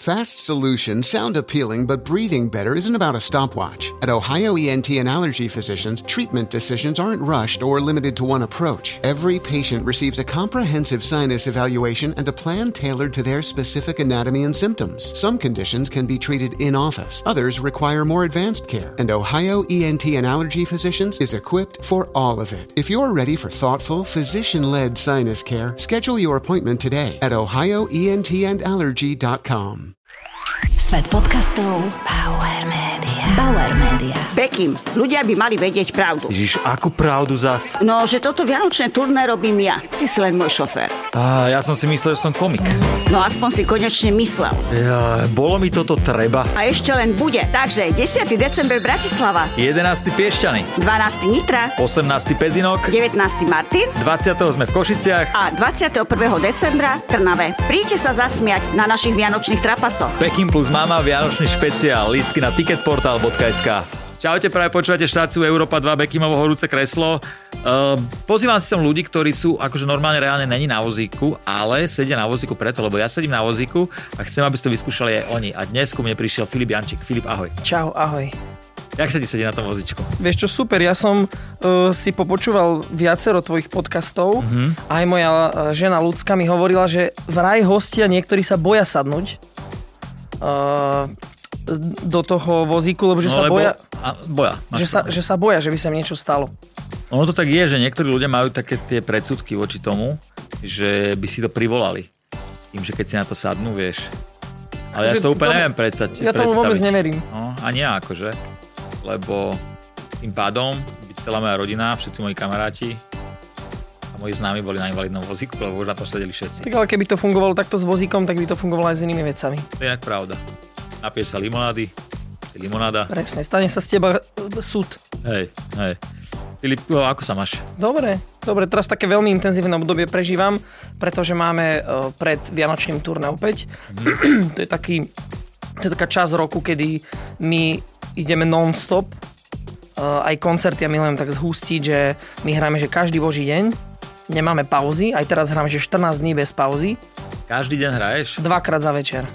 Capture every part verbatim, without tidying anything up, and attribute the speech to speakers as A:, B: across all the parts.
A: Fast solutions sound appealing, but breathing better isn't about a stopwatch. At Ohio E N T and Allergy Physicians, treatment decisions aren't rushed or limited to one approach. Every patient receives a comprehensive sinus evaluation and a plan tailored to their specific anatomy and symptoms. Some conditions can be treated in-office. Others require more advanced care. And Ohio E N T and Allergy Physicians is equipped for all of it. If you're ready for thoughtful, physician-led sinus care, schedule your appointment today at ohio e n t and allergy dot com.
B: Svet podcastov Bauer Media. Bauer Media.
C: Bekim, ľudia by mali vedieť pravdu.
D: Ježiš, akú pravdu zas?
C: No, že toto vianočné turné robím ja. Ty si len môj šofér.
D: Á, ja som si myslel, že som komik.
C: No, aspoň si konečne myslel.
D: Ja, bolo mi toto treba.
C: A ešte len bude. Takže desiateho december Bratislava.
D: jedenásteho Piešťany.
C: dvanásteho Nitra.
D: osemnásteho Pezinok.
C: devätnásteho Martin.
D: dvadsiateho sme v Košiciach.
C: A dvadsiateho prvého decembra Trnave. Príďte sa zasmiať na našich vianočných trapasoch.
D: Peking plus mama, vianočný špeciál. Lístky na ticketportal bodka es ká. Čaute, práve počúvate štáciu Európa dva, Bekimovo horúce kreslo. Uh, pozývam si sem ľudí, ktorí sú akože normálne reálne není na vozíku, ale sedia na vozíku preto, lebo ja sedím na vozíku a chcem, aby ste vyskúšali aj oni. A dnes ku mne prišiel Filip Jančík. Filip, ahoj.
E: Čau, ahoj.
D: Jak sa ti sedí na tom vozíčku?
E: Vieš čo, super, ja som uh, si popočúval viacero tvojich podcastov. Mm-hmm. Aj moja uh, žena Ľudská mi hovorila, že vraj hostia niektorí sa boja sadnúť uh, do toho vozíku, lebo že
D: no,
E: sa
D: lebo,
E: boja,
D: a, boja
E: že sa, že sa boja, že by sa im niečo stalo.
D: Ono to tak je, že niektorí ľudia majú také tie predsudky voči tomu, že by si to privolali. Tým, že keď si na to sadnú, vieš. Ale ja to úplne neviem predstaviť.
E: Ja tomu vôbec neverím.
D: No, ani ja akože. Lebo tým pádom by celá moja rodina, všetci moji kamaráti a moji známi boli na invalidnom vozíku, lebo už na to sedeli všetci.
E: Tak ale keby to fungovalo takto s vozíkom, tak by to fungovalo aj s inými vecami.
D: To je inak pravda. Napiješ sa limonády, limonáda.
E: Presne, stane sa z teba súd.
D: Hej, hej. Filip, ako sa máš?
E: Dobre, dobre, teraz také veľmi intenzívne obdobie prežívam, pretože máme pred vianočným turné opäť. Mm. To je taký, to je taká časť roku, kedy my ideme non-stop. Aj koncerty ja milujem tak zhustiť, že my hráme, že každý boží deň, nemáme pauzy, aj teraz hráme, že štrnásť dní bez pauzy.
D: Každý deň hraješ?
E: Dvakrát za večer.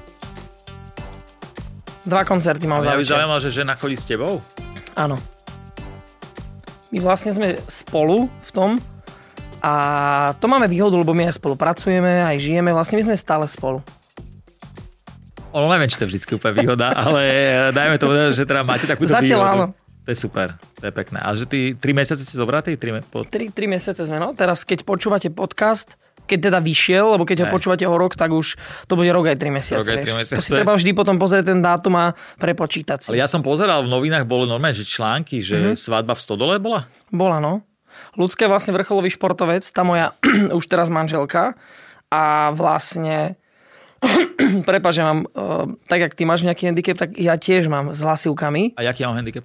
E: Dva koncerty mám za
D: večer. Mňa by zaujímalo, že žena chodí s tebou?
E: Áno. My vlastne sme spolu v tom a to máme výhodu, lebo my aj spolupracujeme, aj žijeme, vlastne my sme stále spolu.
D: Ono neviem, či to je vždycky úplne výhoda, ale dajme to, že teda máte takúto výhodu.
E: Zatiaľ áno.
D: To je super, to je pekné. A že ty tri mesiace si zobratý? Tri, po...
E: tri, tri mesiace sme, no. Teraz, keď počúvate podcast, keď teda vyšiel, lebo keď ho počúvate o rok, tak už to bude rok aj tri mesiace. Rok aj tri mesiace. To si treba vždy potom pozrieť ten dátum a prepočítať si.
D: Ale ja som pozeral, v novinách bolo normálne, že články, že mm-hmm. svadba v Stodole bola?
E: Bola, no. Ľudská je vlastne vrcholový športovec, tá moja už teraz manželka a vlastne prepáč, že mám, uh, tak jak ty máš nejaký handicap, tak ja tiež mám s hlasivkami.
D: A jaký ja mám handicap?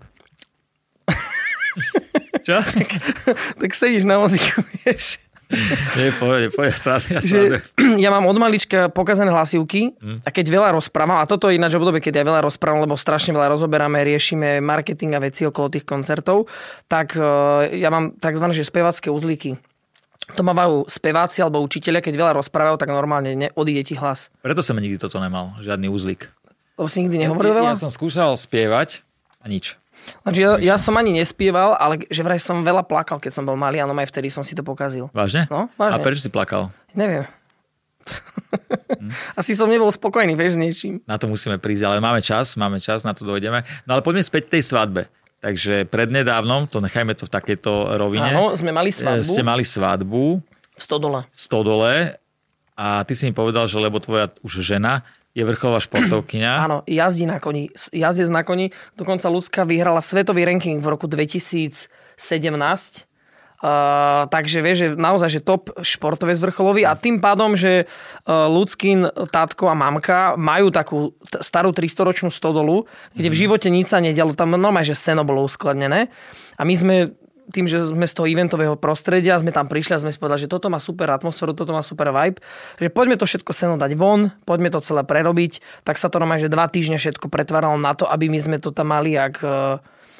D: Čo?
E: tak, tak sedíš na vozíku, vieš.
D: Nie, pohode, pohode, ja,
E: že ja mám od malička pokazané hlasivky mm. a keď veľa rozprávam, a toto je ináč obdobie, keď ja veľa rozprávam, lebo strašne veľa rozoberáme, riešime marketing a veci okolo tých koncertov, tak uh, ja mám takzvané, že spevácké uzlíky. To mávajú speváci alebo učitelia, keď veľa rozprávajú, tak normálne ne, odíde ti hlas.
D: Preto som nikdy toto nemal, žiadny uzlík.
E: Lebo si nikdy nehovoril
D: ja,
E: veľa?
D: Ja som skúšal spievať a nič.
E: Takže ja, ja som ani nespieval, ale že vraj som veľa plakal, keď som bol malý, áno, aj vtedy som si to pokazil.
D: Vážne?
E: No, vážne.
D: A prečo si plakal?
E: Neviem. Hm. Asi som nebol spokojný, vieš, s niečím.
D: Na to musíme prísť, ale máme čas, máme čas, na to dojdeme. No ale poďme späť tej svadbe. Takže prednedávnom, to nechajme to v takejto rovine.
E: Áno, sme mali svadbu.
D: Ste mali svadbu.
E: V Stodole.
D: V Stodole. A ty si mi povedal, že lebo tvoja už žena je vrcholová športovkyňa.
E: Áno, jazdí na koni. Jazdec na koni. Dokonca Ľudská vyhrala svetový ranking v roku dvetisícsedemnásť. Uh, takže vieš, že naozaj, že top športovec vrcholový a tým pádom, že uh, Ľudským tátko a mamka majú takú t- starú tristoročnú stodolu, kde v živote nič sa nedialo. Tam normálne, že seno bolo uskladnené. A my sme tým, že sme z toho eventového prostredia, sme tam prišli a sme si povedali, že toto má super atmosféru, toto má super vibe, že poďme to všetko seno dať von, poďme to celé prerobiť, tak sa to normálne, že dva týždne všetko pretváralo na to, aby my sme to tam mali jak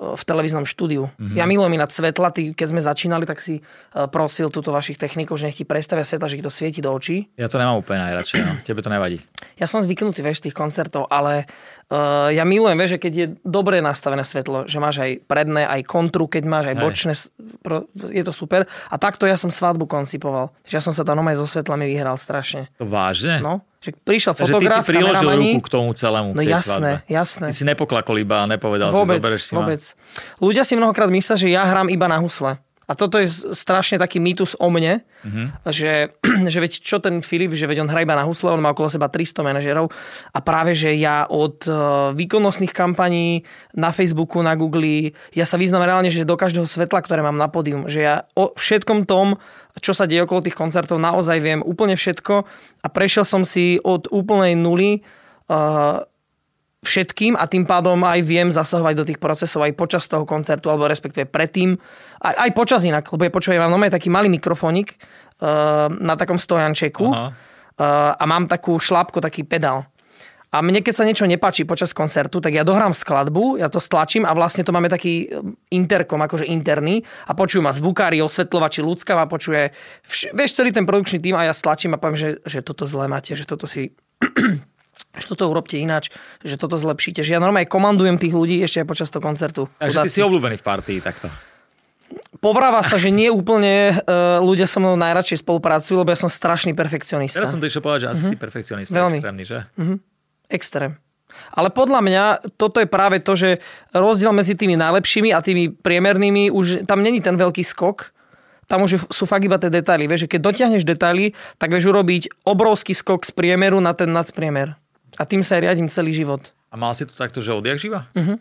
E: v televíznom štúdiu. Mm-hmm. Ja milujem ináč svetla, ty, keď sme začínali, tak si prosil túto vašich technikov, že nech ti prestavia svetla, že ich to svieti do očí.
D: Ja to nemám úplne najradšej, no. Tebe to nevadí.
E: Ja som zvyknutý, vieš, z tých koncertov, ale uh, ja milujem, vieš, že keď je dobre nastavené svetlo, že máš aj predné, aj kontru, keď máš aj bočné, je to super. A takto ja som svadbu koncipoval. Že ja som sa tam nomaj so svetlami vyhral strašne.
D: To vážne?
E: No. Že prišiel
D: Takže
E: fotograf,
D: ty si priložil
E: kameramani.
D: ruku k tomu celému.
E: No
D: tej
E: jasné,
D: svadbe.
E: jasné.
D: Ty si nepoklakol iba a nepovedal
E: vôbec,
D: si, zobereš si
E: vôbec.
D: ma.
E: Ľudia si mnohokrát myslia, že ja hrám iba na husle. A toto je strašne taký mýtus o mne, mm-hmm. že, že veď čo ten Filip, že veď on hrá iba na husle, on má okolo seba tristo manažerov a práve, že ja od výkonnostných kampaní na Facebooku, na Google, ja sa vyznám reálne, že do každého svetla, ktoré mám na pódium, že ja o všetkom tom, čo sa deje okolo tých koncertov, naozaj viem úplne všetko a prešiel som si od úplnej nuly uh, všetkým a tým pádom aj viem zasahovať do tých procesov aj počas toho koncertu, alebo respektíve predtým, aj, aj počas inak, lebo je počúvaj, mám taký malý mikrofónik uh, na takom stojančeku uh, a mám takú šlápku, taký pedál. A mne, keď sa niečo nepáči počas koncertu, tak ja dohrám skladbu, ja to stlačím a vlastne to máme taký interkom, akože interný a počujú ma zvukári, osvetľovači, ľudská ma počuje, vš- vieš, celý ten produkčný tým a ja stlačím a poviem, že, že toto zle máte, že toto si... že toto urobte ináč, že toto zlepšíte. Že ja normálne komandujem tých ľudí ešte aj počas toho koncertu.
D: Takže ty si obľúbený v partii takto.
E: Povráva sa, že nie úplne uh, ľudia so mnou najradšej spolupracujú, lebo ja som strašný perfekcionista.
D: Teraz som to išiel povedať, že asi uh-huh. si perfekcionista
E: Veľmi.
D: extrémny, že?
E: Uh-huh. Extrém. Ale podľa mňa toto je práve to, že rozdiel medzi tými najlepšími a tými priemernými, už tam není ten veľký skok, tam už sú fakt iba tie detaily. Vieš, že keď dotiahneš detaily, tak vieš urobiť obrovský skok z priemeru na ten nadpriemer. A tým sa aj riadím celý život.
D: A mal si to takto, že odjak živa?
E: Mhm.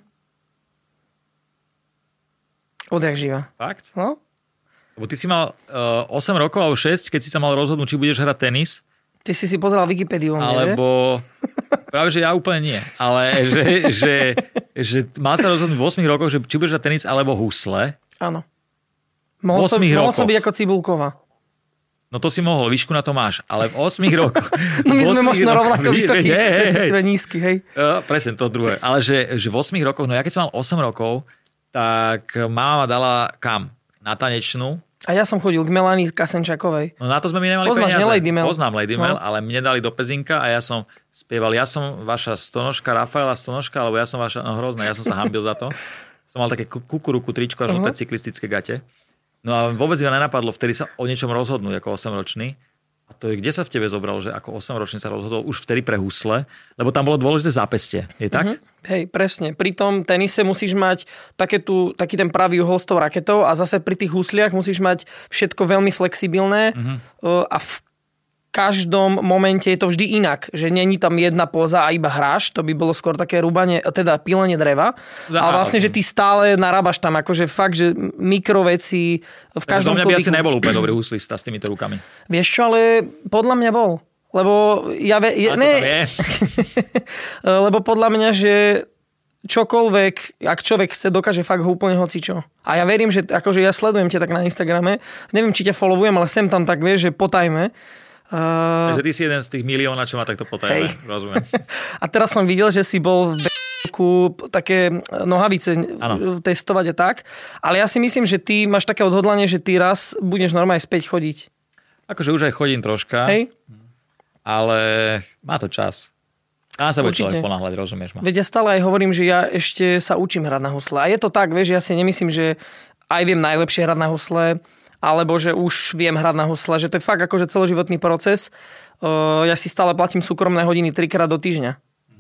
E: Odjak živa.
D: Fakt?
E: No?
D: Lebo ty si mal uh, osem rokov alebo šesť, keď si sa mal rozhodnúť, či budeš hrať tenis.
E: Ty si si pozeral Wikipédiu.
D: Alebo... Práve, že ja úplne nie. Ale že, že, že mal sa rozhodnúť v osiemich rokoch, že či budeš hrať tenis alebo husle.
E: Áno. Mohol som, mohol som byť ako Cibulková.
D: No to si mohol, výšku na to máš, ale v ôsmich rokoch...
E: No my sme možno rovnako vysokí,
D: hej, hej,
E: respektíve nízky, hej.
D: Uh, presne, to druhé. Ale že, že v ôsmich rokoch, no ja keď som mal osem rokov, tak mama ma dala kam? Na tanečnú.
E: A ja som chodil k Melanii Kasenčakovej.
D: No na to sme mi nemali
E: Poznáš,
D: peniaze.
E: Lady Mel.
D: Poznám Lady Mel,
E: no.
D: Ale mne dali do Pezinka a ja som spieval, ja som vaša stonožka, Rafaela stonožka, alebo ja som vaša, no hrozné, ja som sa hanbil za to. Som mal také kukuruku tričko a žlté uh-huh. cyklistické gate. No a vôbec mi nenapadlo vtedy sa o niečom rozhodnúť ako osemročný. A to je, kde sa v tebe zobral, že ako osemročný sa rozhodol už vtedy pre husle, lebo tam bolo dôležité zápestie. Je tak?
E: Mm-hmm. Hej, presne. Pri tom tenise musíš mať také tu, taký ten pravý uhol s tou raketou a zase pri tých husliach musíš mať všetko veľmi flexibilné mm-hmm. a v každom momente je to vždy inak, že není tam jedna póza a iba hráš, to by bolo skôr také rúbanie, teda pílenie dreva, no, ale vlastne, že ty stále narábaš tam, akože fakt, že mikroveci v každom
D: kolíku. Zo mňa by asi nebol úplne dobrý huslista s týmito rukami.
E: Vieš čo, ale podľa mňa bol. Lebo ja... Ve, je, ne, lebo podľa mňa, že čokoľvek, ak človek chce, dokáže fakt ho úplne hocičo. A ja verím, že akože ja sledujem ťa tak na Instagrame, neviem, či ťa followujem, ale sem tam tak vieš, že potajme.
D: Uh, Takže ty si jeden z tých milióna, čo má takto potajme. Rozumiem.
E: A teraz som videl, že si bol v b***ku také nohavice ano. testovať a tak. Ale ja si myslím, že ty máš také odhodlanie, že ty raz budeš normálne späť chodiť. Akože už aj chodím troška. Hej. Ale má to čas. Dá sa bude človek ponáhľať, rozumieš ma. Veď ja stále aj hovorím, že ja ešte sa učím hrať na husle. A je to tak, vieš, ja si nemyslím, že aj viem najlepšie hrať na husle, alebo že už viem hrať na husle, že to je fakt akože celoživotný proces. Uh, ja si stále platím súkromné hodiny trikrát do týždňa.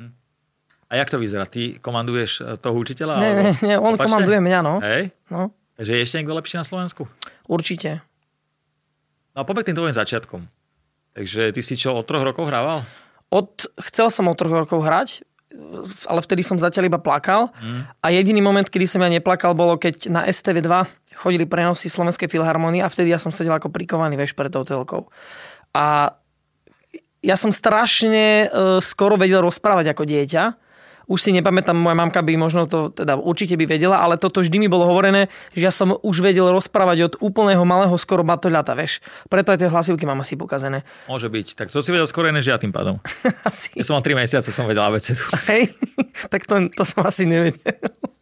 E: A jak to vyzerá? Ty komanduješ toho učiteľa? Nie, nie, nie, on opačne? Komanduje mňa, no. Hej? No. Takže je ešte niekto lepší na Slovensku? Určite. No a poďme k tým tvojim začiatkom. Takže ty si čo, od troch rokov hrával? Od, chcel som od troch rokov hrať, ale vtedy som zatiaľ iba plakal. Mm. A jediný moment, kedy som ja neplakal, bolo keď na es té vé dva chodili prenosy Slovenskej filharmonie a vtedy ja som sedel ako prikovaný, vieš, pred tou telkou. A ja som strašne uh, skoro vedel rozprávať ako dieťa. Už si nepamätám, moja mamka by možno to, teda určite by vedela, ale toto vždy mi bolo hovorené, že ja som už vedel rozprávať od úplného malého skoro batoľata, vieš. Preto aj tie hlasivky mám asi pokazené. Môže byť. Tak to si vedel skoro než ja tým pádom. Asi. Ja som mal tri mesiace, som vedel abecedu. Hej, tak to, to som asi nevedel.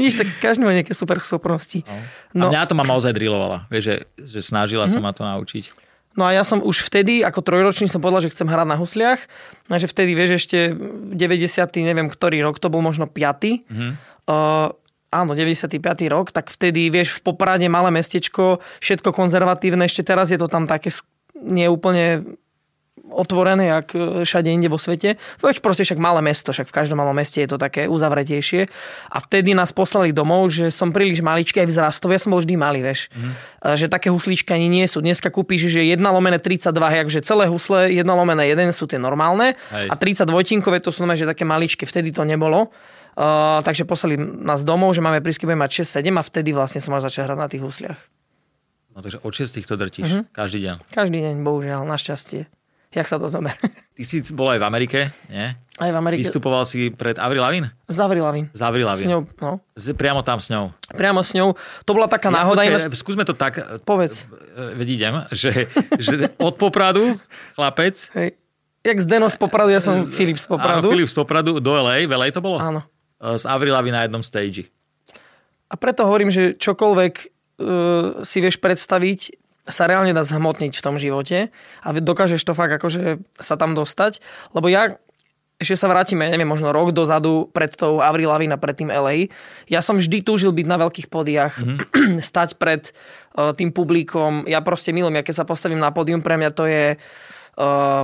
E: Vidíš, tak každý má nejaké super schopnosti.
D: No. A mňa to ma naozaj drillovala. Vieš, že, že snažila mm-hmm. sa ma to naučiť.
E: No a ja som už vtedy, ako trojročný som povedal, že chcem hrať na husliach. A že vtedy, vieš, ešte deväťdesiaty neviem ktorý rok, to bol možno piaty. Mm-hmm. Uh, áno, deväťdesiaty piaty rok, tak vtedy, vieš, v Poprade malé mestečko, všetko konzervatívne, ešte teraz je to tam také neúplne otvorené, jak všade inde vo svete. Veď proste však malé mesto, však v každom malom meste je to také uzavretejšie. A vtedy nás poslali domov, že som príliš maličký aj vzrastov, ja som bol vždy malý, vieš. Mm. Že také huslíčky ani nie sú. Dneska kúpíš, že jedna lomené tridsaťdva, jakže celé husle jedna lomené jeden sú tie normálne. Hej. A tridsaťdvojtinkové to sú že také maličké, vtedy to nebolo. Uh, takže poslali nás domov, že máme prísky, budeme mať šesť sedem a vtedy vlastne som mal začať hrať na tých husliach. No
D: takže od šiestich to drtíš, mm-hmm. každý deň.
E: Každý deň, bohužiaľ, našťastie. Jak sa to zober?
D: Ty si bol aj v Amerike, nie?
E: Aj v Amerike.
D: Vystupoval si pred Avril Lavigne?
E: Z Avril Lavigne.
D: Z Avril Lavigne.
E: S ňou, no.
D: Z, priamo tam s ňou.
E: Priamo s ňou. To bola taká ja, náhoda.
D: Počkej, ináč... Skúsme to tak.
E: Povedz.
D: Veď idem, že, že od Popradu, chlapec.
E: Hej. Jak Zdeno z Popradu, ja som Filip z Popradu.
D: Áno, Filip z Popradu do el ej. V el ej to bolo?
E: Áno.
D: Z Avril Lavigne na jednom stage.
E: A preto hovorím, že čokoľvek uh, si vieš predstaviť, sa reálne dá zhmotniť v tom živote a dokážeš to fakt akože sa tam dostať, lebo ja ešte sa vrátime, neviem, možno rok dozadu pred tou Avril Lavigne a pred tým el ej. Ja som vždy túžil byť na veľkých pódiách, mm-hmm. stať pred uh, tým publikom. Ja proste milujem, ja keď sa postavím na pódium, pre mňa to je uh,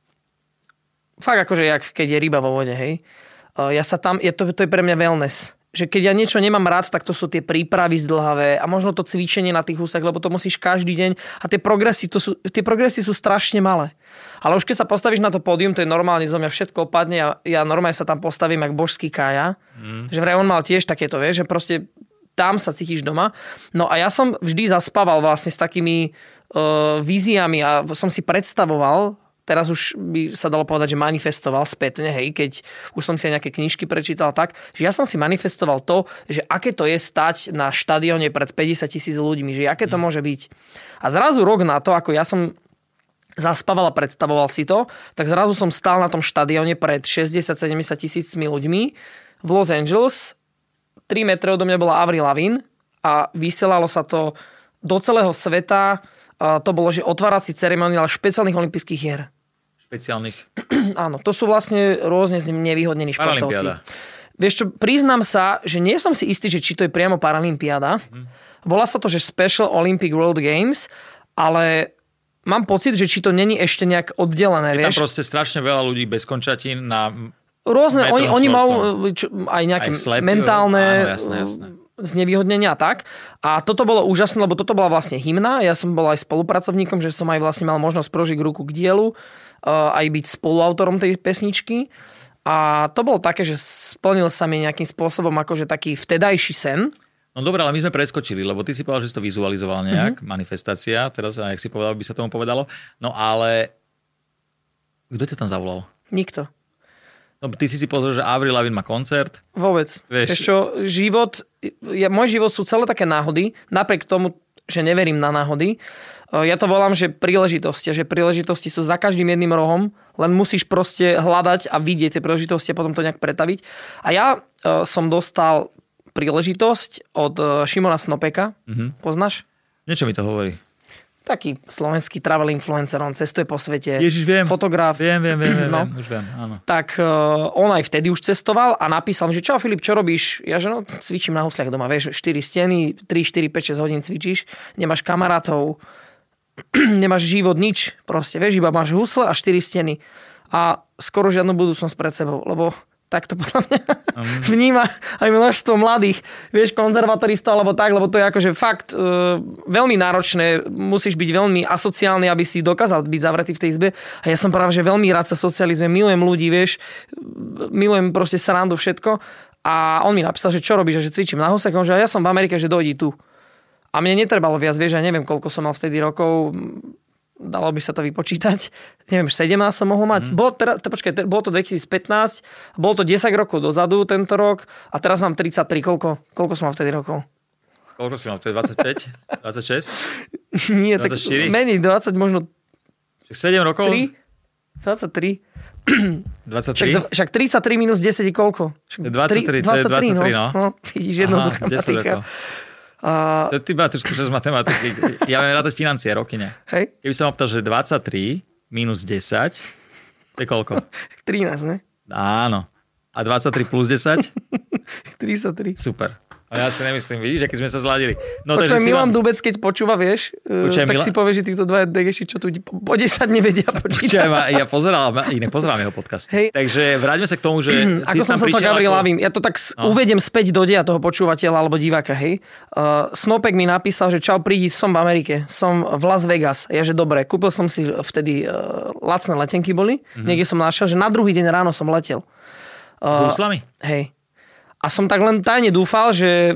E: fakt akože jak keď je ryba vo vode, hej. Uh, ja sa tam, je to, to je pre mňa wellness. Že keď ja niečo nemám rád, tak to sú tie prípravy zdĺhavé a možno to cvičenie na tých husách, lebo to musíš každý deň a tie progresy, to sú, tie progresy sú strašne malé. Ale už keď sa postavíš na to pódium, to je normálne, zo mňa všetko opadne a ja normálne sa tam postavím jak božský Kája. Mm. Že vraj on mal tiež takéto, vieš, že proste tam sa cítiš doma. No a ja som vždy zaspával vlastne s takými uh, víziami a som si predstavoval, teraz už by sa dalo povedať, že manifestoval spätne, hej, keď už som si aj nejaké knižky prečítal tak, že ja som si manifestoval to, že aké to je stať na štadióne pred päťdesiat tisíc ľuďmi, že aké to mm. môže byť. A zrazu rok na to, ako ja som zaspával a predstavoval si to, tak zrazu som stál na tom štadióne pred šesťdesiat sedemdesiat tisícmi ľuďmi v Los Angeles. tri metre odo mňa bola Avril Lavigne a vysielalo sa to do celého sveta. To bolo, že otvárací ceremoniál špeciálnych olympijských hier.
D: Špeciálnych.
E: Áno, to sú vlastne rôzne nevýhodnení športovci. Vieš čo, priznám sa, že nie som si istý, že či to je priamo Paralympiáda. Hmm. Volá sa to, že Special Olympic World Games, ale mám pocit, že či to není ešte nejak oddelené.
D: Je
E: vieš?
D: tam proste strašne veľa ľudí bez končatín na...
E: Rôzne, oni, oni majú čo, aj nejaké aj slep, mentálne...
D: Áno, jasné, jasné.
E: znevýhodnenia a tak. A toto bolo úžasné, lebo toto bola vlastne hymna. Ja som bol aj spolupracovníkom, že som aj vlastne mal možnosť prožiť ruku k dielu, aj byť spoluautorom tej pesničky. A to bolo také, že splnil sa mi nejakým spôsobom akože taký vtedajší sen.
D: No dobré, ale my sme preskočili, lebo ty si povedal, že si to vizualizoval nejak, mm-hmm. manifestácia, teraz, jak si povedal, by sa tomu povedalo. No ale kto ťa tam zavolal?
E: Nikto.
D: No ty si si pozrel, že Avril Lavigne má koncert.
E: Vôbec. Vieš, Vieš čo, život, ja, môj život sú celé také náhody, napriek tomu, že neverím na náhody. Ja to volám, že príležitosti, že príležitosti sú za každým jedným rohom, len musíš proste hľadať a vidieť tie príležitosti a potom to nejak pretaviť. A ja uh, som dostal príležitosť od uh, Šimona Snopeka. Mm-hmm. Poznáš?
D: Niečo mi to hovorí.
E: Taký slovenský travel influencer, on cestuje po svete.
D: Ježiš, viem.
E: Fotograf.
D: Viem, viem, viem, viem,
E: no.
D: už viem, áno.
E: Tak uh, on aj vtedy už cestoval a napísal, že čau Filip, čo robíš? Ja že no, cvičím na husliach doma, vieš, štyri steny, tri, štyri, päť, šesť hodín cvičíš, nemáš kamarátov, nemáš život, nič, proste, vieš, iba máš husle a štyri steny. A skoro žiadnu budúcnosť pred sebou, lebo tak to podľa mňa mm. vníma aj množstvo mladých, vieš, konzervatoristov, alebo tak, lebo to je akože fakt uh, veľmi náročné, musíš byť veľmi asociálny, aby si dokázal byť zavretý v tej izbe. A ja som práve, že veľmi rád sa socializujem, milujem ľudí, vieš, milujem proste srandu, všetko. A on mi napísal, že čo robíš, že cvičím na husách, že ja som v Amerike, že dojdi tu. A mne netrebalo viac, vieš, ja neviem, koľko som mal vtedy rokov, dalo by sa to vypočítať, neviem, sedemnásť som mohol mať. Mm. Bolo, teda, počkaj, bolo to dvetisícpätnásť, bolo to desať rokov dozadu tento rok a teraz mám tridsaťtri. Koľko? Koľko som mal vtedy rokov?
D: Koľko si mal vtedy? dvadsaťpäť? dvadsaťšesť?
E: Nie, dvadsaťštyri? Tak menej, dvadsať, možno...
D: sedem rokov?
E: tri? dvadsaťtri.
D: dvadsaťtri?
E: Však, však tridsaťtri minus desať je koľko?
D: Však dvadsaťtri, to je dvadsaťtri, no.
E: no. Vidíš, jednoduchá matika.
D: Uh, to ty máš trošku z matematiky. Ja viem rátať financie, roky ne.
E: Hej.
D: Keby som opýtal, že dvadsaťtri minus desať, to je koľko?
E: trinásť, ne?
D: Áno. A dvadsaťtri plus desať?
E: tridsaťtri.
D: Super. A ja si nemyslím, vidíš, aký sme sa zladili. No,
E: Počuaj, Milan vám... Dubec, keď počúva, vieš, Počuaj, tak Milan... si povie, že týchto dva degeši, čo tu po desať nevedia počítať.
D: Počuaj, ja pozerám, inak pozerám jeho podcast. Hej. Takže vráťme sa k tomu, že...
E: Ako som sa to Gabriel Lavín, ja to tak no. uvedem späť do deja toho počúvateľa alebo diváka, hej. Uh, Snopek mi napísal, že čau, prídi, som v Amerike, som v Las Vegas. Ja, že dobre, kúpil som si vtedy uh, lacné letenky boli, mm-hmm. niekde som našiel, že na druhý deň ráno som letel.
D: Uh, S úslami?
E: Hej. A som tak len tajne dúfal, že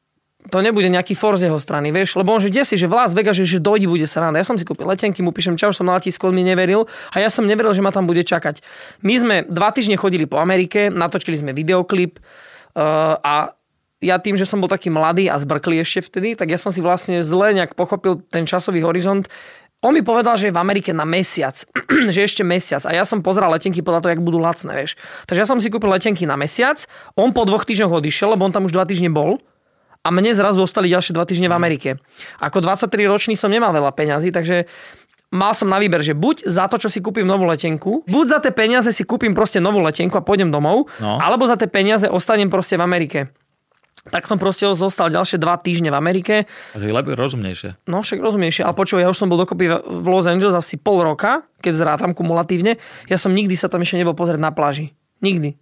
E: to nebude nejaký force z jeho strany, vieš, lebo on že desi, že v Las Vegas, že, že dojde, bude sranda. Ja som si kúpil letenky, mu píšem čau, som na letisku, on mi neveril a ja som neveril, že ma tam bude čakať. My sme dva týždne chodili po Amerike, natočili sme videoklip uh, a ja tým, že som bol taký mladý a zbrklý ešte vtedy, tak ja som si vlastne zle nejak pochopil ten časový horizont. On mi povedal, že je v Amerike na mesiac, že ešte mesiac a ja som pozeral letenky podľa toho, jak budú lacné, vieš. Takže ja som si kúpil letenky na mesiac, on po dvoch týždňoch odišiel, lebo on tam už dva týždne bol. A mne zrazu ostali ďalšie dva týždne v Amerike. Ako dvadsaťtri ročný som nemal veľa peňazí, takže mal som na výber, že buď za to, čo si kúpim novú letenku, buď za tie peniaze si kúpim proste novú letenku a pôjdem domov, no. alebo za tie peniaze ostanem proste v Amerike. Tak som proste zostal ďalšie dva týždne v Amerike.
D: To je rozumnejšie.
E: No však rozumnejšie, ale počuj, ja už som bol dokopy v Los Angeles asi pol roka, keď zrátam kumulatívne. Ja som nikdy sa tam ešte nebol pozrieť na pláži. Nikdy.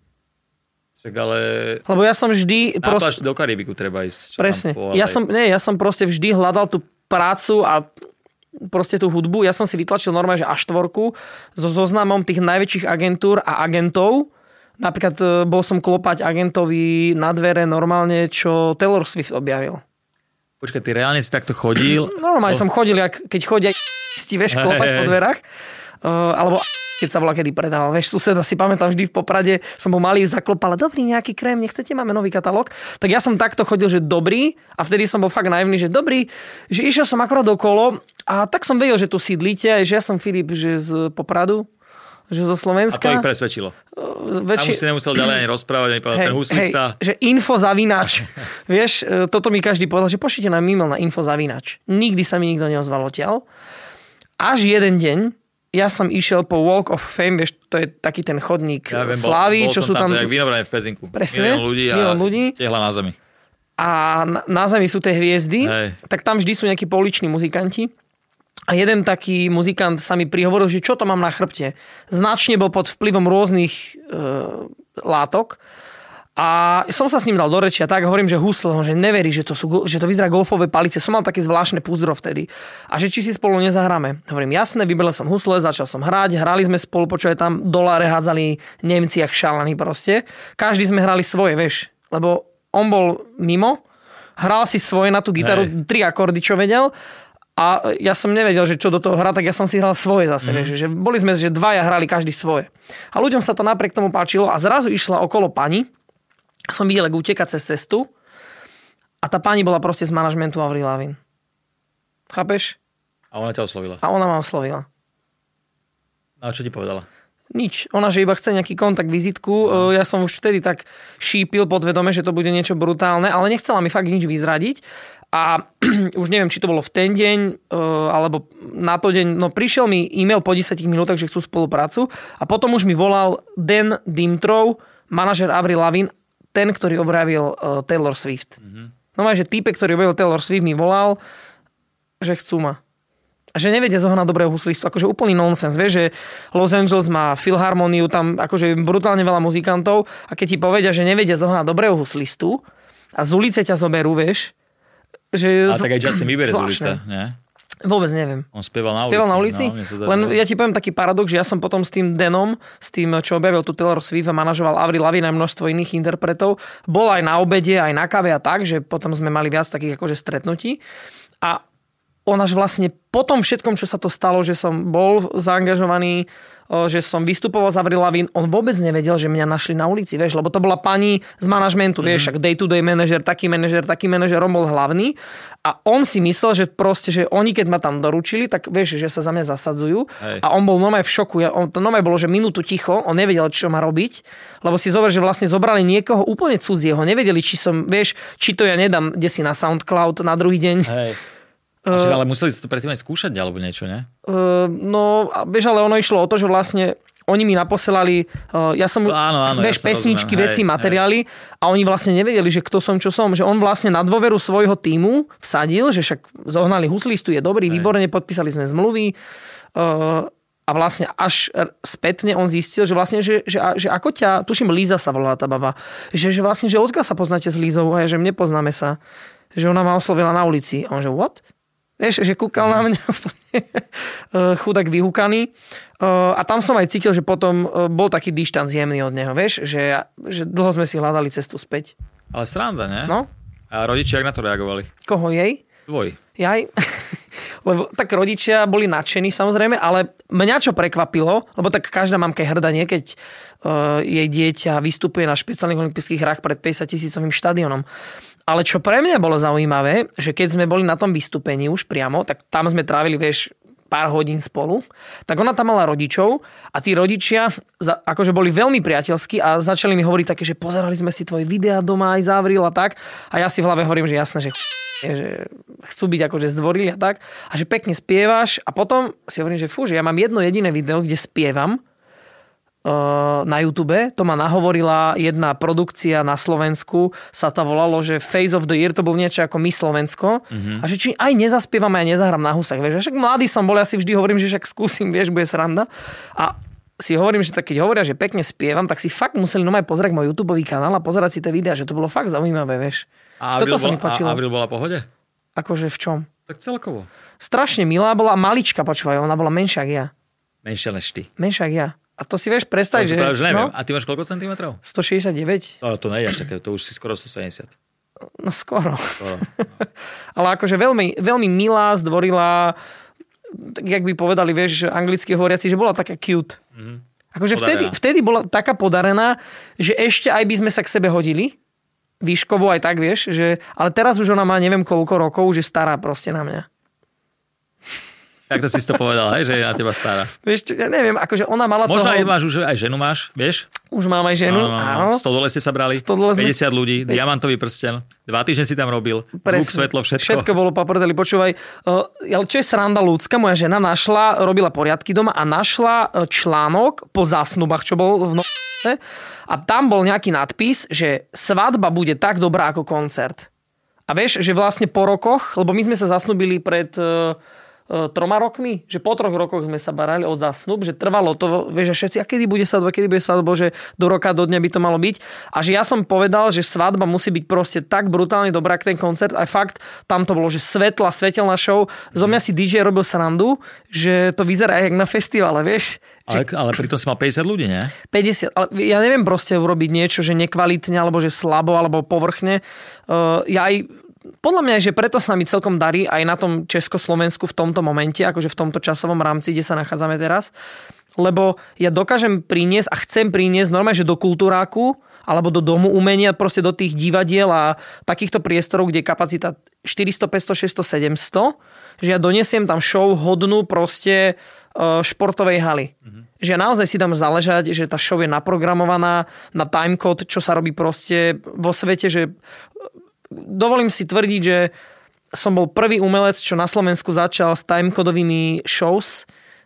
D: Tak ale...
E: Lebo ja som vždy...
D: Na prost... pláž do Karibiku treba ísť.
E: Presne. Ja som, nie, ja som proste vždy hľadal tú prácu a proste tú hudbu. Ja som si vytlačil normálne, že á štvorku so zoznamom tých najväčších agentúr a agentov. Napríklad bol som klopať agentovi na dvere normálne, čo Taylor Swift objavil.
D: Počkaj, ty reálne si takto chodil?
E: Normálne oh. som chodil, keď chodia sti, vieš, klopať po dverách. Uh, alebo... keď sa volá kedy predával. Vieš, suseda si pamätám vždy v Poprade, som bol malý, zaklopal, dobrý, nejaký krém, nechcete, máme nový katalóg. Tak ja som takto chodil, že dobrý a vtedy som bol fakt naivný, že dobrý, že išiel som akorát okolo a tak som vedel, že tu sídlite, že ja som Filip, že z Popradu, že zo Slovenska.
D: A to ich presvedčilo. Väčši... Tam už si nemusel ďalej ani rozprávať, ani povedať,
E: hej,
D: ten huslista.
E: Hej, že info zavinač. Vieš, toto mi každý povedal, že pošlite nám e-mail na info zavinač. Nikdy sa mi nikto neozval odtiaľ. Až jeden deň ja som išiel po Walk of Fame, vieš, to je taký ten chodník ja viem, slávy, bol, bol čo sú tam...
D: To je jak Vinobranie v Pezinku.
E: Presne.
D: Milión ľudí a
E: milión ľudí.
D: Tehla na zemi.
E: A na, na zemi sú tie hviezdy, hej. Tak tam vždy sú nejakí pouliční muzikanti. A jeden taký muzikant sa mi prihovoril, že čo to mám na chrbte. Značne bol pod vplyvom rôznych e, látok. A som sa s ním dal do reči a tak hovorím, že husl, že neverí, že to, sú, že to vyzerá golfové palice. Som mal také zvláštne púzdro vtedy. A že či si spolu nezahráme. Hovorím, jasné, vyberal som husle, začal som hrať, hrali sme spolu, počuje tam doláre hádzali Nemci jak šalaní proste. Každý sme hrali svoje, vieš. Lebo on bol mimo, hral si svoje na tú gitaru, hej. tri akordy, čo vedel. A ja som nevedel, že čo do toho hrá, tak ja som si hral svoje zase. Mm. Vieš, že boli sme, že dvaja hrali každý svoje. A ľuďom sa to napriek tomu páčilo a zrazu išla okolo pani. Som videl, ako uteká cez cestu a tá pani bola proste z manažmentu Avril Lavigne. Chápeš?
D: A ona ťa oslovila.
E: A ona ma oslovila.
D: A čo ti povedala?
E: Nič. Ona, že iba chce nejaký kontakt, vizitku. No. Ja som už vtedy tak šípil podvedome, že to bude niečo brutálne, ale nechcela mi fakt nič vyzradiť. A už neviem, či to bolo v ten deň, alebo na to deň. No prišiel mi e-mail po desať minútach, že chcú spoluprácu. A potom už mi volal Dan Dimtrov, manažer Avril Lavigne, ten, ktorý objavil uh, Taylor Swift. Mm-hmm. No že týpek, ktorý objavil Taylor Swift, mi volal, že chcú ma. A že nevedia zohnať dobrého huslistu. Akože úplný nonsens. Vieš, že Los Angeles má filharmoniu, tam akože brutálne veľa muzikantov a keď ti povedia, že nevedia zohnať dobrého huslistu a z ulice ťa zoberú, vieš. Že
D: a z... tak aj Justin Bieber je z ulice, nie?
E: Vôbec neviem.
D: On spieval na ulici.
E: Spieval na ulici? No, len ja ti poviem taký paradox, že ja som potom s tým Denom, s tým, čo objavil tu Taylor Swift a manažoval Avril Lavigne a množstvo iných interpretov, bol aj na obede, aj na kave a tak, že potom sme mali viac takých akože stretnutí. A on až vlastne po tom všetkom, čo sa to stalo, že som bol zaangažovaný, že som vystupoval za Avril Lavigne, on vôbec nevedel, že mňa našli na ulici, vieš, lebo to bola pani z manažmentu, mm-hmm. vieš, ak day-to-day manažer, taký manažer, taký manažer, on bol hlavný a on si myslel, že proste, že oni keď ma tam doručili, tak vieš, že sa za mňa zasadzujú. Hej. A on bol normálne v šoku, ja, on, to normálne bolo, že minútu ticho, on nevedel, čo má robiť, lebo si zober, že vlastne zobrali niekoho úplne cudzieho, nevedeli, či som, vieš, či to ja nedám desi na SoundCloud na druhý deň. Hej.
D: Uh, ale museli ste to predtým aj skúšať, alebo niečo, nie?
E: Uh, no, vieš, ale ono išlo o to, že vlastne oni mi naposielali, uh, ja som, áno, áno, vieš, ja pesničky, rozumiem. Veci, hej, materiály hej. A oni vlastne nevedeli, že kto som, čo som, že on vlastne na dôveru svojho tímu vsadil, že však zohnali huslistu, je dobrý, hej. Výborne, podpísali sme zmluvy uh, a vlastne až spätne on zistil, že vlastne, že, že, že ako ťa, tuším, Líza sa volala tá baba, že, že vlastne, že odkiaľ sa poznáte s Lízou a že nepoznáme sa, že ona ma oslovila na ulici a on že what? Vieš, že kúkal na mňa chudák vyhúkaný. A tam som aj cítil, že potom bol taký dištanc jemný od neho, vieš, že, že dlho sme si hľadali cestu späť.
D: Ale sranda, ne?
E: No.
D: A rodičia, jak na to reagovali?
E: Koho, jej?
D: Tvoj.
E: Jaj? Lebo tak rodičia boli nadšení samozrejme, ale mňa čo prekvapilo, lebo tak každá mamka je hrdá, nie? Keď uh, jej dieťa vystupuje na špeciálnych olympijských hrách pred päťdesiat tisícovým štadiónom. Ale čo pre mňa bolo zaujímavé, že keď sme boli na tom vystúpení už priamo, tak tam sme trávili, vieš, pár hodín spolu, tak ona tam mala rodičov a tí rodičia akože boli veľmi priateľskí a začali mi hovoriť také, že pozerali sme si tvoje videá doma aj z Avril a tak. A ja si v hlave hovorím, že jasné, že, že chcú byť akože zdvorili a tak. A že pekne spievaš a potom si hovorím, že fú, že ja mám jedno jediné video, kde spievam na YouTube. To ma nahovorila jedna produkcia na Slovensku, sa to volalo, že Face of the Year, to bol niečo ako Miss Slovensko. Mm-hmm. A že či aj nezaspievam, aj nezahrám na husách. Vieš, však mladý som bol, ja si vždy hovorím, že však skúsim, vieš, bude sranda. A si hovorím, že tak keď hovoria, že pekne spievam, tak si fakt museli nomaj pozrieť môj YouTubeový kanál a pozerať si tie videá, že to bolo fakt zaujímavé, vieš.
D: A Avril, bola, a Avril bola v pohode?
E: Akože v čom?
D: Tak celkovo.
E: Strašne milá bola, malička, počúvaj, ona bola menšia ako ja.
D: Menšia než ty.
E: Menšia ako ja. A to si vieš predstaviť, že...
D: Práve, že neviem.
E: No?
D: A ty máš koľko centimetrov?
E: stošesťdesiatdeväť.
D: No, to nie je až také, to už si skoro stosedemdesiat.
E: No skoro.
D: skoro no.
E: Ale akože veľmi, veľmi milá, zdvorila, tak jak by povedali, vieš, anglicky hovoriaci, že bola taká cute. Mm-hmm. Akože vtedy, vtedy bola taká podarená, že ešte aj by sme sa k sebe hodili. Výškovo aj tak, vieš. Že, ale teraz už ona má neviem koľko rokov, že stará proste na mňa.
D: Tak to si to povedal, hej, že je na teba stará.
E: Vieš, ja neviem, akože ona mala
D: Možno
E: toho...
D: aj máš, už aj ženu máš, vieš?
E: Už mám aj ženu, no, no, no.
D: áno. V Stodole ste sa brali, päťdesiat sme... ľudí, diamantový prsten, dva týždne si tam robil,
E: Presne.
D: Zvuk, svetlo, všetko.
E: Všetko bolo paprdeli, počúvaj. Uh, čo je sranda ľudská, moja žena našla, robila poriadky doma a našla článok po zásnubách, čo bol v no... A tam bol nejaký nadpis, že svadba bude tak dobrá ako koncert. A vieš, že vlastne po rokoch, lebo my sme sa zasnubili pred... Uh, troma rokmi, že po troch rokoch sme sa barali od zásnub, že trvalo to, vieš, že všetci, a kedy bude svadba, kedy bude svadba, že do roka, do dňa by to malo byť. A že ja som povedal, že svadba musí byť proste tak brutálne dobrá, ako ten koncert. Aj fakt, tam to bolo, že svetla, svetelná show. Zo mňa si dý džej robil srandu, že to vyzerá aj jak na festivale, vieš.
D: Ale, ale pritom si mal päťdesiat ľudí, nie?
E: päťdesiat, ale ja neviem proste urobiť niečo, že nekvalitne, alebo že slabo, alebo povrchne. Uh, ja aj Podľa mňa je, že preto sa mi celkom darí aj na tom Československu v tomto momente, akože v tomto časovom rámci, kde sa nachádzame teraz. Lebo ja dokážem priniesť a chcem priniesť normálne, že do kultúráku alebo do domu umenia, proste do tých divadiel a takýchto priestorov, kde je kapacita štyristo, päťsto, šesťsto, sedemsto, že ja donesiem tam show hodnú proste športovej haly. Mm-hmm. Že ja naozaj si dám záležať, že tá show je naprogramovaná na timecode, čo sa robí proste vo svete, že dovolím si tvrdiť, že som bol prvý umelec, čo na Slovensku začal s timekodovými shows,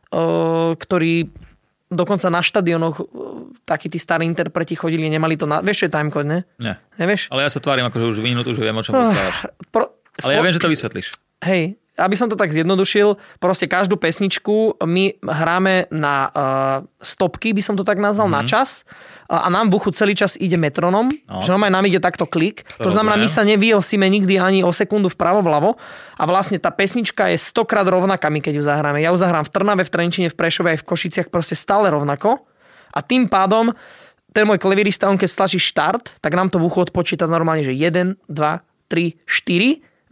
E: ktorí dokonca na štadionoch takí tí starí interpreti chodili, nemali to na... Vieš, čo je timecode, ne?
D: Nie.
E: Nevieš?
D: Ale ja sa tvárim, akože už minútu, že viem, o čom rozprávaš. Pro... Ale ja viem, že to vysvetlíš.
E: Hej, aby som to tak zjednodušil, proste každú pesničku my hráme na uh, stopky, by som to tak nazval, mm-hmm. na čas a nám v uchu celý čas ide metronom, no. Že nám ide takto klik. To, to znamená, my sa nevyosíme nikdy ani o sekundu vpravo, vľavo a vlastne tá pesnička je stokrát rovnaká, my keď ju zahráme. Ja ju zahrám v Trnave, v Trenčine, v Prešove aj v Košiciach proste stále rovnako a tým pádom ten môj klavirista, on keď stlačí štart, tak nám to v uchu odpočíta normálne, že jeden, dva, tri, štyri.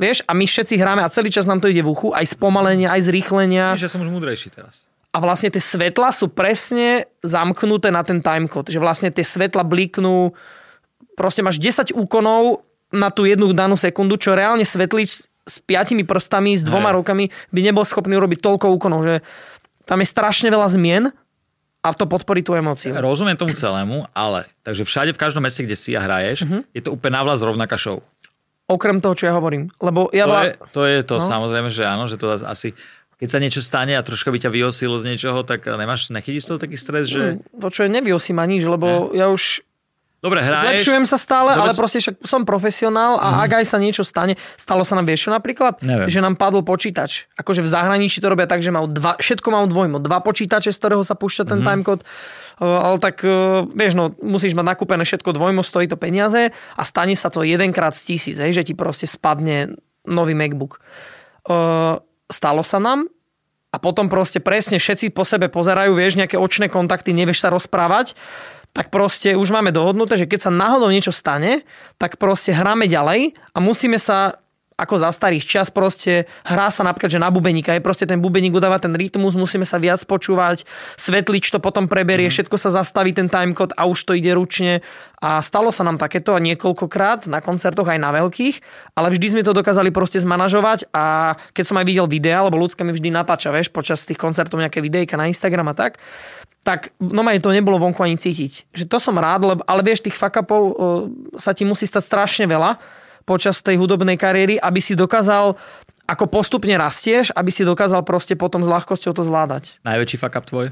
E: vieš, a my všetci hráme a celý čas nám to ide v uchu, aj spomalenia, aj zrýchlenia.
D: Víš, ja som už múdrejší teraz.
E: A vlastne tie svetla sú presne zamknuté na ten timecode, že vlastne tie svetla bliknú, proste máš desať úkonov na tú jednu danú sekundu, čo reálne svetlič s piatimi prstami, s dvoma Hej. rukami by nebol schopný urobiť toľko úkonov, že tam je strašne veľa zmien a to podporí tú emóciu.
D: Rozumiem tomu celému, ale takže všade v každom meste, kde si ja hraješ, uh-huh. je to úplne navľaz rovnaká show.
E: Okrem toho, čo ja hovorím. Lebo ja
D: to,
E: vlá...
D: je, to je to,
E: no.
D: samozrejme, že áno, že to asi... Keď sa niečo stane a troška by ťa vyosilo z niečoho, tak nemáš, nechytí z toho taký stres, že...
E: To, čo je, nevyosím ma nič, lebo ne. ja už...
D: Dobre, hraješ.
E: Zlepšujem sa stále,
D: Dobre,
E: ale proste však som profesionál a mm. ak aj sa niečo stane, stalo sa nám, vieš čo napríklad?
D: Neviem.
E: Že nám padol počítač. Akože v zahraničí to robia tak, že majú dva, všetko majú dvojmo. Dva počítače, z ktorého sa púšťa ten mm. timecode. Uh, ale tak, uh, vieš, no, musíš mať nakúpené všetko dvojmo, stojí to peniaze a stane sa to jedenkrát z tisíc, hej, že ti proste spadne nový MacBook. Uh, stalo sa nám a potom proste presne všetci po sebe pozerajú, vieš, nejaké očné kontakty, nevieš sa rozprávať, tak proste už máme dohodnuté, že keď sa náhodou niečo stane, tak proste hráme ďalej a musíme sa, ako za starých čas, proste hrá sa napríklad, že na bubeníka je proste ten bubeník udáva ten rytmus, musíme sa viac počúvať, svetlič to potom preberie, mm. všetko sa zastaví ten timecode a už to ide ručne a stalo sa nám takéto niekoľkokrát na koncertoch aj na veľkých, ale vždy sme to dokázali proste zmanažovať a keď som aj videl videa, lebo ľudská mi vždy natáča, vieš, počas tých koncertov nejaké videjka na Instagram a tak, tak no ma to nebolo vonku ani cítiť. Že to som rád, lebo, ale vieš, tých fuck-upov uh, sa ti musí stať strašne veľa počas tej hudobnej kariéry, aby si dokázal, ako postupne rastieš, aby si dokázal proste potom s ľahkosťou to zvládať.
D: Najväčší fuck-up tvoj?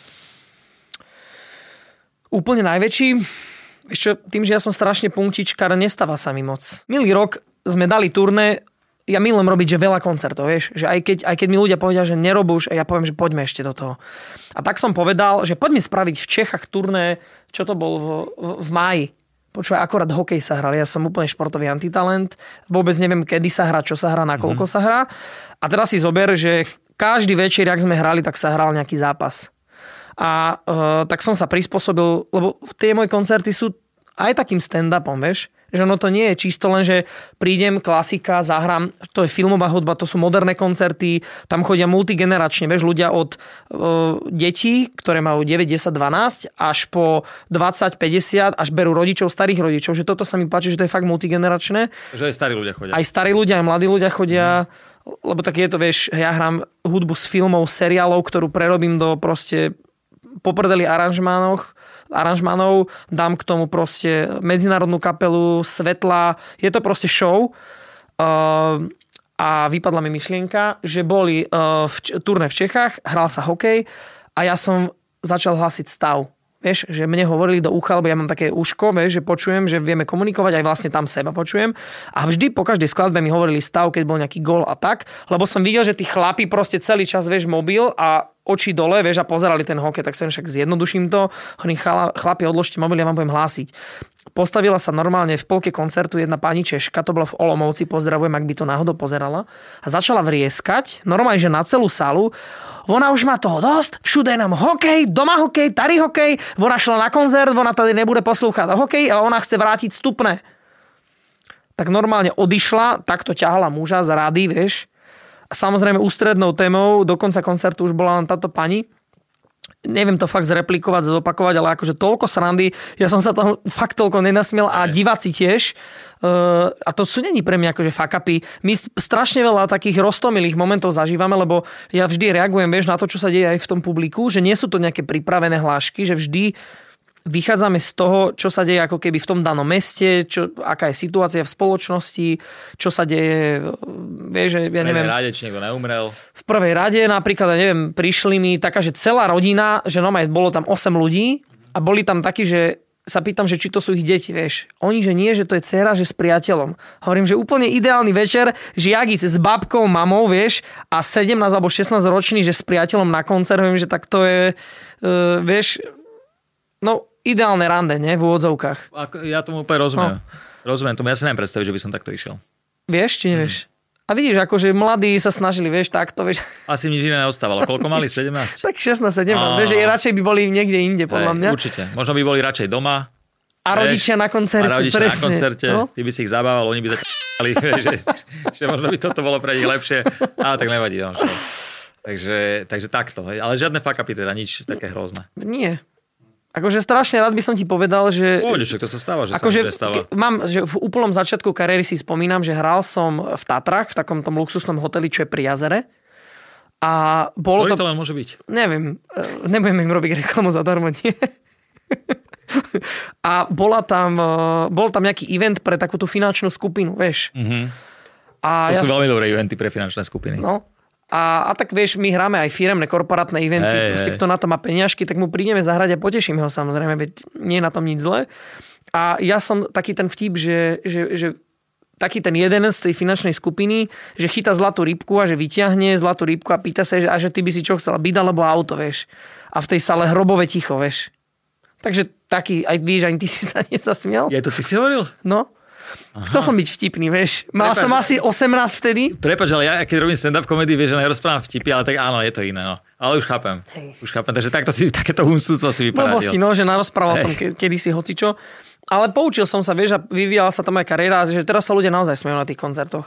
E: Úplne najväčší? Vieš čo, tým, že ja som strašne punktičkár, nestáva sa mi moc. Milý rok sme dali turné, ja milujem robiť, že veľa koncertov, vieš, že aj keď, aj keď mi ľudia povedia, že nerob už, ja poviem, že poďme ešte do toho. A tak som povedal, že poďme spraviť v Čechách turné, čo to bol v, v, v máji. Počúvaj, akorát hokej sa hral, ja som úplne športový antitalent, vôbec neviem, kedy sa hrá, čo sa hrá, nakoľko mm. sa hrá. A teraz si zober, že každý večer, jak sme hrali, tak sa hral nejaký zápas. A uh, tak som sa prispôsobil, lebo tie moje koncerty sú aj takým stand-upom, vieš, že ono to nie je čisto len, že prídem, klasika, zahrám, to je filmová hudba, to sú moderné koncerty, tam chodia multigeneračne, vieš, ľudia od uh, detí, ktoré majú deväť, desať, dvanásť, až po dvadsať, päťdesiat, až berú rodičov, starých rodičov, že toto sa mi páči, že to je fakt multigeneračné.
D: Že aj starí ľudia chodia.
E: Aj starí ľudia, aj mladí ľudia chodia, mm. lebo tak je to, vieš, ja hrám hudbu z filmov, seriálov, ktorú prerobím do proste poprdeli aranžmánoch, aranžmanov, dám k tomu proste medzinárodnú kapelu, svetla, je to proste show. Uh, a vypadla mi myšlienka, že boli uh, v, turné v Čechách, hral sa hokej a ja som začal hlásiť stav. Vieš, že mne hovorili do ucha, lebo ja mám také uško, vieš, že počujem, že vieme komunikovať, aj vlastne tam seba počujem. A vždy po každej skladbe mi hovorili stav, keď bol nejaký gól a tak, lebo som videl, že tí chlapi proste celý čas, vieš, mobil a oči dole, vieš, a pozerali ten hokej, tak som však zjednoduším to. Hovorím, chlapi, odložte mobil, ja vám budem hlásiť. Postavila sa normálne v polke koncertu jedna pani Češka, to bolo v Olomouci, pozdravujem, ak by to náhodou pozerala, a začala vrieskať, normálne, že na celú sálu. Ona už má toho dosť, všude je nám hokej, doma hokej, tady hokej, ona šla na koncert, ona tady nebude poslúchať hokej a ona chce vrátiť vstupné. Tak normálne odišla, takto ťahala muža z rady, vieš. A samozrejme ústrednou témou do konca koncertu už bola len táto pani. Neviem to fakt zreplikovať, zopakovať, ale akože toľko srandy, ja som sa tam fakt toľko nenasmiel a diváci tiež. Uh, a to sú není pre mňa akože fuck-upy. My strašne veľa takých roztomilých momentov zažívame, lebo ja vždy reagujem, vieš, na to, čo sa deje aj v tom publiku, že nie sú to nejaké pripravené hlášky, že vždy vychádzame z toho, čo sa deje ako keby v tom danom meste, čo, aká je situácia v spoločnosti, čo sa deje, vieš, že ja neviem.
D: V prvej rade, či niekto neumrel. V
E: prvej rade napríklad, ja neviem, prišli mi taká, že celá rodina, že no bolo tam osem ľudí a boli tam takí, že sa pýtam, že či to sú ich deti, vieš. Oni, že nie, že to je dcera, že s priateľom. Hovorím, že úplne ideálny večer, žiagic s babkou, mamou, vieš, a sedemnásť alebo šestnásť ročný, že s priateľom na koncert, hovorím, že tak to je, uh, vieš, no ideálne rande, ne, v úvodzovkách.
D: Ako, ja tomu úplne rozumiem. No. Rozumiem tomu, ja si neviem predstaviť, že by som takto išiel.
E: Vieš, či nevieš? Mm. A vidíš, akože mladí sa snažili, vieš, takto, vieš.
D: Asi nič iné neostávalo. Koľko mali? sedemnásť?
E: Tak šestnásť, sedemnásť, vieš, že radšej by boli niekde inde, podľa mňa.
D: Určite. Možno by boli radšej doma.
E: A rodičia na koncerte,
D: a rodičia
E: presne.
D: na koncerte, no? Ty by si ich zabával, oni by... Za... ale že, že možno by toto bolo pre nich lepšie. Ale tak nevadí. No, takže, takže takto. Ale žiadne fuck-upy, teda nič také hrozné.
E: Nie. Akože strašne rád by som ti povedal, že...
D: Pôjde, že to sa stáva, že
E: akože,
D: sa stáva.
E: Ke, mám, že v úplnom začiatku kariéry si spomínam, že hral som v Tatrách, v takom tom luxusnom hoteli, čo je pri jazere. A bolo
D: Ktorý
E: to...
D: to len môže byť?
E: Neviem. Nebudeme im robiť reklamu zadarmo, nie? A bola tam, bol tam nejaký event pre takúto finančnú skupinu, vieš.
D: Mm-hmm.
E: A
D: to
E: ja
D: sú
E: som...
D: veľmi dobré eventy pre finančné skupiny.
E: No. A, a tak vieš, my hráme aj firemné, korporátne eventy.
D: Hey,
E: proste,
D: hey.
E: kto na to má peniažky, tak mu prídeme zahrať a potešíme ho samozrejme, veď nie je na tom nič zlé. A ja som taký ten vtip, že, že, že taký ten jeden z tej finančnej skupiny, že chytá zlatú rybku a že vyťahne zlatú rybku a pýta sa, že, a že ty by si čo chcela, byt alebo auto, vieš. A v tej sale hrobové ticho, vieš. Takže taký, aj víš, aj ty si sa nezasmial.
D: Je to ty si hovoril?
E: No. Aha. Chcel som byť vtipný, vieš. Mal Prepač, som asi osemnásť vtedy.
D: Prepač, ale ja keď robím stand-up komedy, vieš, že nerozprávam vtipy, ale tak áno, je to iné, no. Ale už chápem. Hej. Už chápem, takže takto si, takéto humstúctvo si vyparadil.
E: Blbosti, no, že narozprával Hej. som ke, kedysi hocičo. Ale poučil som sa, vieš, a vyvíjala sa tam aj kariéra, že teraz sa ľudia naozaj smejú na tých koncertoch.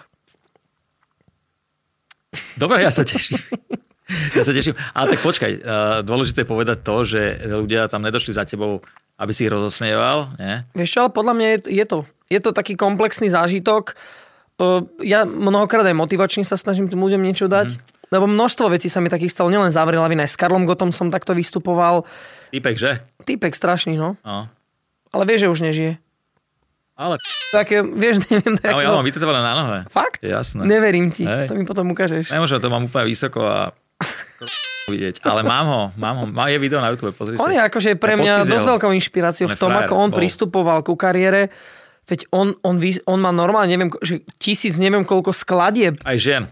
D: Dobre, ja sa teším. Ja sa teším. Ale tak počkaj, dôležité je povedať to, že ľudia tam nedošli za tebou, aby si ich rozosmieval, nie? Vieš čo, ale podľa mňa je, je to. Je to taký komplexný zážitok. Ja mnohokrát aj motivačne sa snažím tým ľuďom niečo dať. Mm. Lebo množstvo vecí sa mi takých stalo. Nielen Zavrel Lavina, aj s Karlom Gottom som takto vystupoval. Týpek, že?
E: Týpek strašný, no.
D: no.
E: Ale vieš, že už nežije.
D: Ale...
E: Také, vieš, neviem... Tak
D: ale ja mám vytetované na nohe.
E: Fakt?
D: Jasné.
E: Neverím ti.
D: Hej.
E: To mi potom ukážeš.
D: Nemôžem, to mám úplne vysoko a... vidieť. Ale mám ho, mám ho. Má je video na YouTube, pozri
E: on
D: si.
E: On je akože pre mňa dosť veľkou inšpiráciou v tom, frajer, ako on bol. Pristupoval ku kariére. Veď on, on, on má normálne, neviem, že tisíc, neviem koľko skladieb.
D: Aj žien.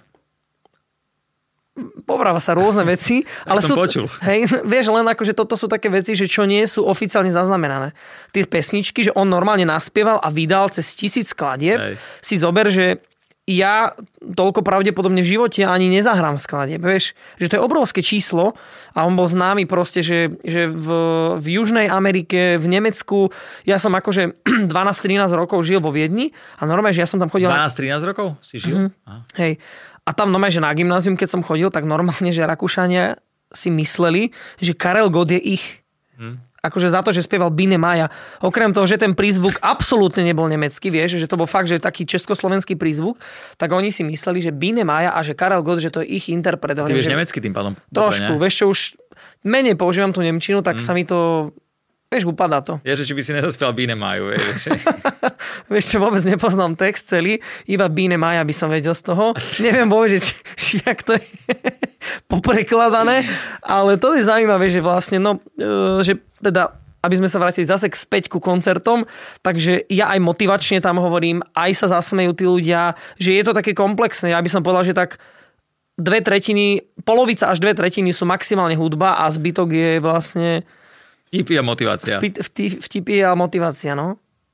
E: Povráva sa rôzne veci. ale
D: som
E: sú,
D: počul.
E: Hej, vieš, len akože toto sú také veci, že čo nie sú oficiálne zaznamenané. Tie pesničky, že on normálne naspieval a vydal cez tisíc skladieb. Hej. Si zober, že ja toľko pravdepodobne v živote ani nezahrám v sklade, vieš, že to je obrovské číslo a on bol známy proste, že, že v, v Južnej Amerike, v Nemecku, ja som akože dvanásť trinásť rokov žil vo Viedni a normálne, že ja som tam chodil...
D: dvanásť trinásť rokov si žil?
E: Mm-hmm. Hej. A tam normálne, že na gymnázium, keď som chodil, tak normálne, že Rakúšania si mysleli, že Karel Gott je ich... Mm. Akože za to, že spieval Biene Maya. Okrem toho, že ten prízvuk absolútne nebol nemecký, vieš, že to bol fakt, že taký československý prízvuk, tak oni si mysleli, že Biene Maya a že Karel Gott, že to je ich interpret.
D: Ty vieš
E: že...
D: nemecky tým pádom?
E: Trošku,
D: dobre,
E: vieš čo, už menej používam tú nemčinu, tak mm. sa mi to, vieš, upadá to.
D: Je, že či by si nezaspieval Biene Mayu, vieš.
E: Vieš čo, vôbec nepoznám text celý, iba Biene Maya by som vedel z toho. Neviem vôbec, či, či jak to je poprekladané, ale to je zaujímavé, že vlastne, no, že teda, aby sme sa vrátili zase k späť ku koncertom, takže ja aj motivačne tam hovorím, aj sa zasmejú tí ľudia, že je to také komplexné. Ja by som povedal, že tak dve tretiny, polovica až dve tretiny sú maximálne hudba a zbytok je vlastne...
D: Vtipy a motivácia.
E: Vtipy a motivácia, no.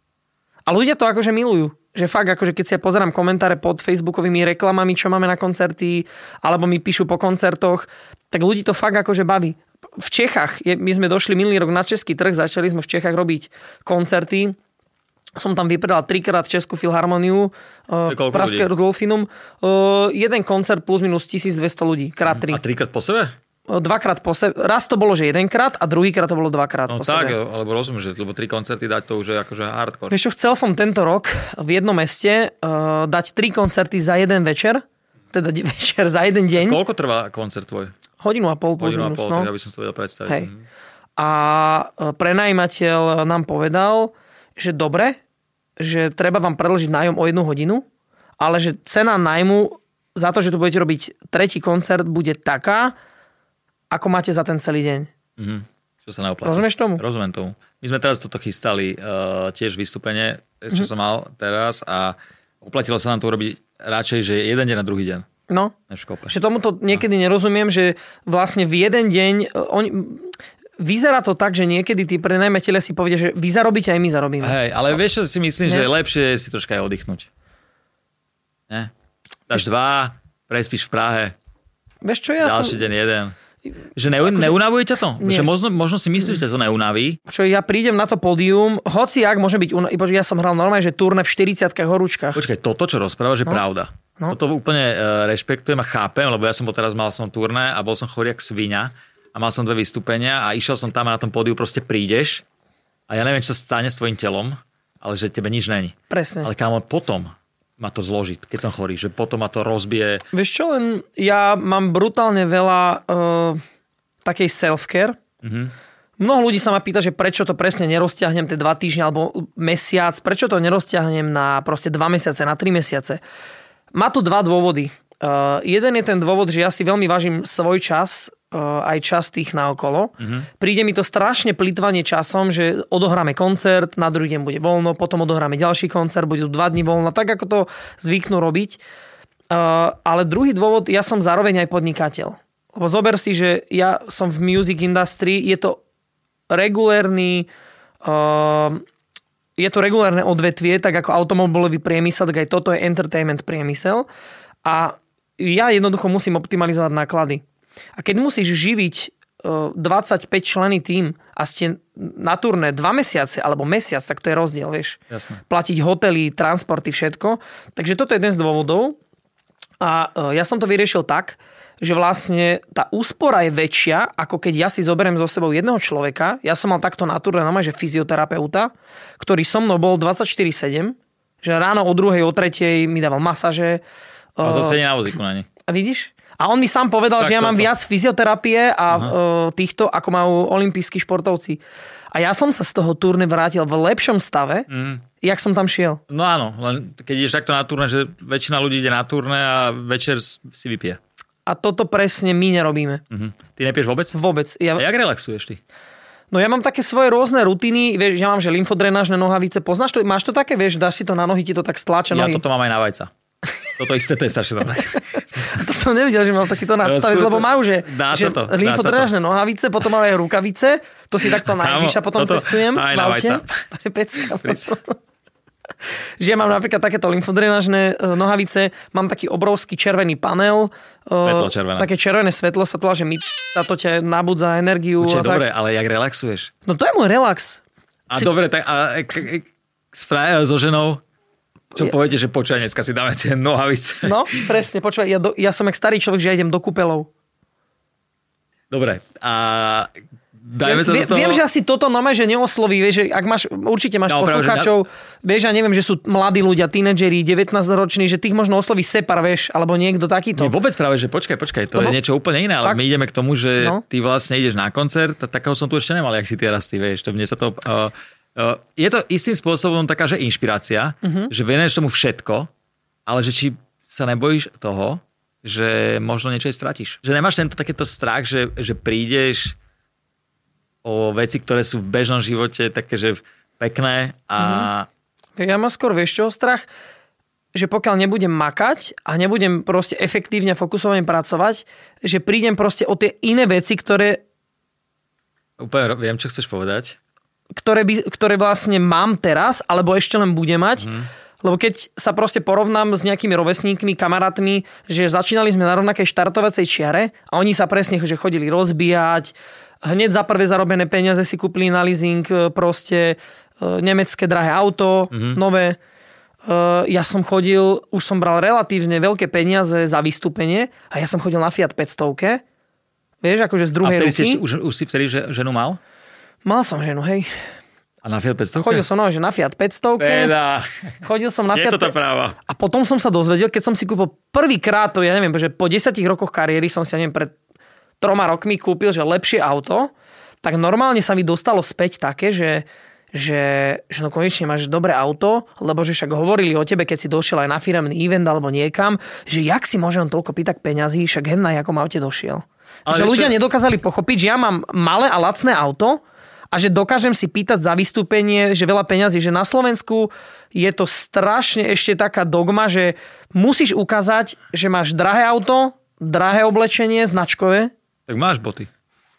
E: A ľudia to akože milujú. Že fakt, akože keď si ja pozerám komentáre pod facebookovými reklamami, čo máme na koncerty, alebo mi píšu po koncertoch, tak ľudí to fakt akože baví. V Čechách, je, my sme došli minulý rok na český trh, začali sme v Čechách robiť koncerty. Som tam vypredal trikrát Českú filharmoniu, uh, Pražské Rudolfinum. Uh, jeden koncert plus minus tisícdvesto ľudí, krát tri.
D: A trikrát po sebe?
E: Dvakrát po sebe. Raz to bolo, že jedenkrát a druhýkrát to bolo dvakrát
D: no
E: po sebe.
D: No tak, alebo rozumiem, že lebo tri koncerty dať to už je akože hardcore.
E: Vieš čo, chcel som tento rok v jednom meste uh, dať tri koncerty za jeden večer, teda večer za jeden deň.
D: A koľko trvá koncert tvoj?
E: Hodinu a pol, plus
D: Hodinu
E: minus.
D: a pol,
E: no.
D: tak aby som sa vedel predstaviť.
E: Hej. A prenajímateľ nám povedal, že dobre, že treba vám predĺžiť nájom o jednu hodinu, ale že cena nájmu za to, že tu budete robiť tretí koncert, bude taká, ako máte za ten celý deň.
D: Mm-hmm. Čo sa neoplatí.
E: Rozumieš tomu?
D: Rozumiem tomu. My sme teraz toto chystali uh, tiež vystúpenie, čo mm-hmm. som mal teraz a uplatilo sa nám to urobiť radšej, že jeden deň a druhý deň.
E: No, že tomuto niekedy no. nerozumiem, že vlastne v jeden deň oni, vyzerá to tak, že niekedy tí prenajmatelia si povedia, že vy zarobíte aj my zarobíme.
D: Hej, ale vieš, čo si myslím,
E: ne?
D: že je lepšie si troška aj oddychnúť. Ne? Dáš dva, prespíš v Prahe.
E: Vieš čo, ja
D: ďalší
E: som...
D: deň jeden. Že ne, akože, neunavuje ťa to? Že možno, možno si myslíš, že to neunaví?
E: Čo ja prídem na to pódium, hoci jak môže byť, unav... ja som hral normálne, že turné v štyridsiatkach horúčkach.
D: Počkaj, toto, čo rozprávaš, je no. pravda. No. Toto úplne uh, rešpektujem a chápem, lebo ja som bol teraz, mal som turné a bol som chorý jak sviňa a mal som dve vystúpenia a išiel som tam a na tom pódiu proste prídeš a ja neviem, čo sa stane s tvojim telom, ale že tebe nič není.
E: Presne.
D: Ale kámo, potom ma to zloží, keď som chorý, že potom ma to rozbije.
E: Vieš čo, len ja mám brutálne veľa uh, takej self-care. Mm-hmm. Mnoho ľudí sa ma pýta, že prečo to presne nerozťahnem tie dva týždne alebo mesiac, prečo to nerozťahnem na proste dva mesiace, na tri mesiace. Má tu dva dôvody. Uh, jeden je ten dôvod, že ja si veľmi vážim svoj čas, uh, aj čas tých naokolo. Mm-hmm. Príde mi to strašne plytvanie časom, že odohráme koncert, na druhý deň bude voľno, potom odohráme ďalší koncert, bude tu dva dní voľno, tak ako to zvyknú robiť. Uh, ale druhý dôvod, ja som zároveň aj podnikateľ. Lebo zober si, že ja som v music industry, je to regulérny uh, je to regulárne odvetvie, tak ako automobilový priemysel, tak aj toto je entertainment priemysel. A ja jednoducho musím optimalizovať náklady. A keď musíš živiť dvadsaťpäť členný tím a ste na turné dva mesiace alebo mesiac, tak to je rozdiel, vieš.
D: Jasné.
E: Platiť hotely, transporty, všetko. Takže toto je jeden z dôvodov. A ja som to vyriešil tak, že vlastne tá úspora je väčšia, ako keď ja si zoberiem so sebou jedného človeka. Ja som mal takto na turné, že fyzioterapeuta, ktorý so mnou bol dvadsaťštyri sedem, že ráno o druhej, o tretej mi dával masaže.
D: A to sedí na vozíku na ne.
E: A vidíš? A on mi sám povedal, tak že ja mám to. viac fyzioterapie a uh, týchto, ako majú olympijskí športovci. A ja som sa z toho turné vrátil v lepšom stave, mm. jak som tam šiel.
D: No áno, len keď ideš takto na turné, že väčšina ľudí ide na turné a večer si vypije.
E: A toto presne my nerobíme.
D: Uh-huh. Ty nepiješ vôbec?
E: Vôbec. Ja...
D: A jak relaxuješ ty?
E: No ja mám také svoje rôzne rutiny, vieš, ja mám, že lymfodrenážne nohavice. Poznáš to? Máš to také, vieš, dáš si to na nohy, ti to tak stláča
D: ja
E: nohy.
D: Ja toto mám aj na vajca. Toto isté, to je strašne dobré.
E: To som nevidel, že mal takýto nadstavec, lebo majú, že, že lymfodrenážne nohavice, potom majú aj rukavice, to si takto na Ježiša potom cestujem v aute. To je pecka. Že ja mám napríklad takéto lymfodrenážne nohavice, mám taký obrovský červený panel,
D: svetlo červené.
E: Také červené svetlo sa to, že mi to ťa nabudza energiu.
D: Učiť, dobre, ale jak relaxuješ?
E: No to je môj relax.
D: A si... dobre, tak a, k, k, s frajer, so ženou, čo je... poviete, že počúvaj, dneska si dáme tie nohavice.
E: No, presne, počúvaj, ja, do, ja som jak starý človek, že ja idem do kúpeľov.
D: Dobre, a dajme sa
E: Vie,
D: do toho.
E: Viem, že asi toto normálne, že neosloví, vieš, že ak máš, určite máš no, poslucháčov, na... vieš, ja neviem, že sú mladí ľudia, tínedžeri, devätnásťroční, že tých možno osloví Separ, vieš, alebo niekto takýto.
D: Nie, vôbec práve, že počkaj, počkaj, to no, je niečo úplne iné, ale tak? My ideme k tomu, že no. Ty vlastne ideš na koncert, takého som tu ešte nemal, jak si ty raz ty, vieš, to mne sa to... Uh, uh, je to istým spôsobom taká, že inšpirácia, uh-huh. že venuješ tomu všetko, ale že či sa nebojíš toho, že možno niečo aj stratíš. Že nemáš tento takéto strach, že, že prídeš o veci, ktoré sú v bežnom živote také, že pekné a... Mm-hmm.
E: Ja mám skôr, vieš čo, strach, že pokiaľ nebudem makať a nebudem proste efektívne, fokusovane pracovať, že prídem proste o tie iné veci, ktoré...
D: Úplne viem, čo chceš povedať.
E: Ktoré, by, ktoré vlastne mám teraz, alebo ešte len budem mať. Mm. Lebo keď sa proste porovnám s nejakými rovesníkmi, kamarátmi, že začínali sme na rovnakej štartovacej čiare a oni sa presne, že chodili rozbíjať, hneď za prvé zarobené peniaze si kúpili na leasing proste nemecké drahé auto, mm-hmm. nové. Ja som chodil, už som bral relatívne veľké peniaze za vystúpenie a ja som chodil na Fiat päťsto. Vieš, akože z druhej ruky. A
D: vtedy si, už, už si vtedy ženu mal?
E: Mal som ženu, hej.
D: A na Fiat päťsto?
E: Chodil som no, že na Fiat päťsto.
D: Peda.
E: Chodil som na
D: Je
E: Fiat
D: to tá práva.
E: A potom som sa dozvedel, keď som si kúpil prvýkrát, to ja neviem, že po desiatich rokoch kariéry som si, ja neviem, pred troma rokmi kúpil, že lepšie auto, tak normálne sa mi dostalo späť také, že, že, že no konečne máš dobré auto, lebo že však hovorili o tebe, keď si došiel aj na firemný event alebo niekam, že jak si môže on toľko pýtať peňazí, však hen na jakom aute došiel. Ale že ľudia nedokázali pochopiť, že ja mám malé a lacné auto a že dokážem si pýtať za vystúpenie, že veľa peňazí, že na Slovensku je to strašne ešte taká dogma, že musíš ukázať, že máš drahé auto, drahé oblečenie, značkové.
D: Tak máš boty.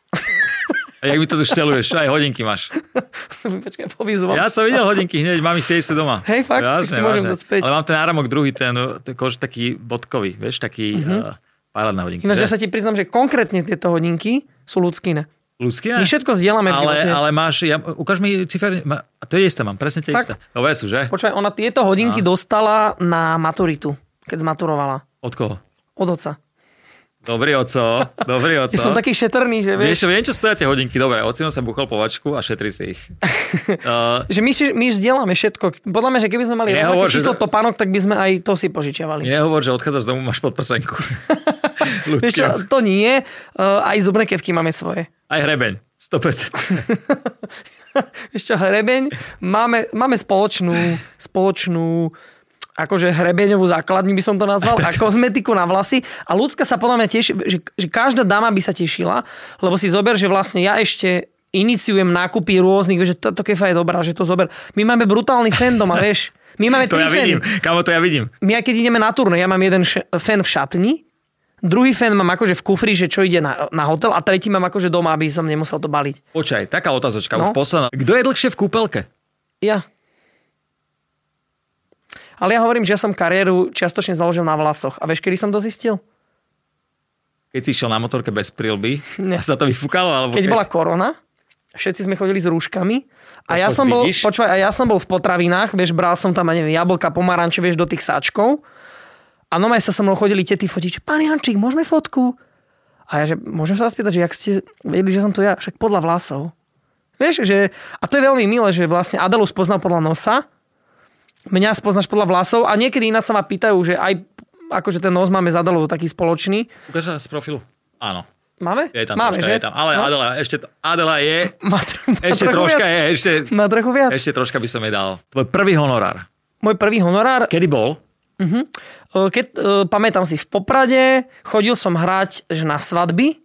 D: A jak mi to tu šteluješ? Aj hodinky máš.
E: Počkaj, povízu vám.
D: Ja som videl hodinky hneď, mám ich tie isté doma.
E: Hej, fakt?
D: Vážne,
E: si môžem dať späť.
D: Ale mám ten náramok druhý, ten taký bodkový, vieš, taký uh-huh. uh, Parádne hodinky.
E: Ináč, ja sa ti priznám, že konkrétne tieto hodinky sú ľudskine.
D: Ľudskine?
E: My všetko zdieľame v
D: ale,
E: živote.
D: ale máš, ja, ukáž mi cifer, ma, to je isté, mám presne tie isté. Dobre sú, že?
E: Počúvaj, ona tieto hodinky
D: no.
E: dostala na maturitu, keď zmaturovala.
D: Od koho?
E: Od oca.
D: Dobrý oco, dobrý oco.
E: Ja som taký šetrný, že vieš.
D: Vieš, viem, čo stoja tie hodinky. Dobre, ocino sa buchol po vačku a šetri si ich. uh,
E: že my, my zdieľame všetko. Podľa mňa, že keby sme mali rovnaké číslo že... topánok, tak by sme aj to si požičiavali.
D: Nehovor, že odchádzaš z domu, máš podprsenku.
E: Vieš čo, to nie. Uh, aj zubné kevky máme svoje.
D: Aj hrebeň, sto percent.
E: Vieš čo, hrebeň, máme, máme spoločnú, spoločnú akože hrebeňovú základňu by som to nazval a kozmetiku na vlasy a ľudská sa podľa mňa teší, že, že každá dáma by sa tešila, lebo si zober, že vlastne ja ešte iniciujem nákupy rôznych, vieš, že táto kefa je dobrá, že to zober. My máme brutálny fen doma, vieš. My máme
D: to
E: tri
D: ja
E: feny.
D: vidím, kamo to ja vidím.
E: My aj keď ideme na turné, ja mám jeden š- fen v šatni, druhý fen mám akože v kufri, že čo ide na, na hotel a tretí mám akože doma, aby som nemusel to baliť.
D: Počkaj, taká otázočka,
E: no?
D: už posledná. Kto je dlhšie v kúpelke?
E: Ja. Ale ja hovorím, že ja som kariéru čiastočne založil na vlasoch. A vieš, kedy som to zistil?
D: Keď si išiel na motorke bez prilby a sa to vyfúkalo? Alebo
E: keď,
D: keď
E: bola korona, všetci sme chodili s rúškami a ja,
D: to
E: som bol,
D: vidíš?
E: počúvaj, a ja som bol v potravinách, vieš, bral som tam, neviem, jablka, pomaranče, vieš, do tých sáčkov. A normálne sa so mnou chodili tety fotiť, že pán Jančík, môžeme fotku? A ja, že môžem sa vás spýtať, že jak ste vedeli, že som to ja? Však podľa vlasov. Vieš, že, a to je veľmi milé, že vlastne Adelu spoznal podľa nosa, mňa spoznáš podľa vlasov a niekedy ináč sa ma pýtajú, že aj akože ten nos máme z Adelou taký spoločný.
D: Ukáž z profilu? Áno.
E: Máme?
D: Je tam
E: máme,
D: troška,
E: že?
D: je tam. Ale
E: no?
D: Adela, ešte, Adela je,
E: má, má
D: ešte troška
E: viac.
D: je, ešte,
E: má trochu viac.
D: Ešte troška by som jej dal. Tvoj prvý honorár.
E: Môj prvý honorár?
D: Kedy bol?
E: Uh-huh. Keď, uh, pamätám si, v Poprade chodil som hrať že na svadby,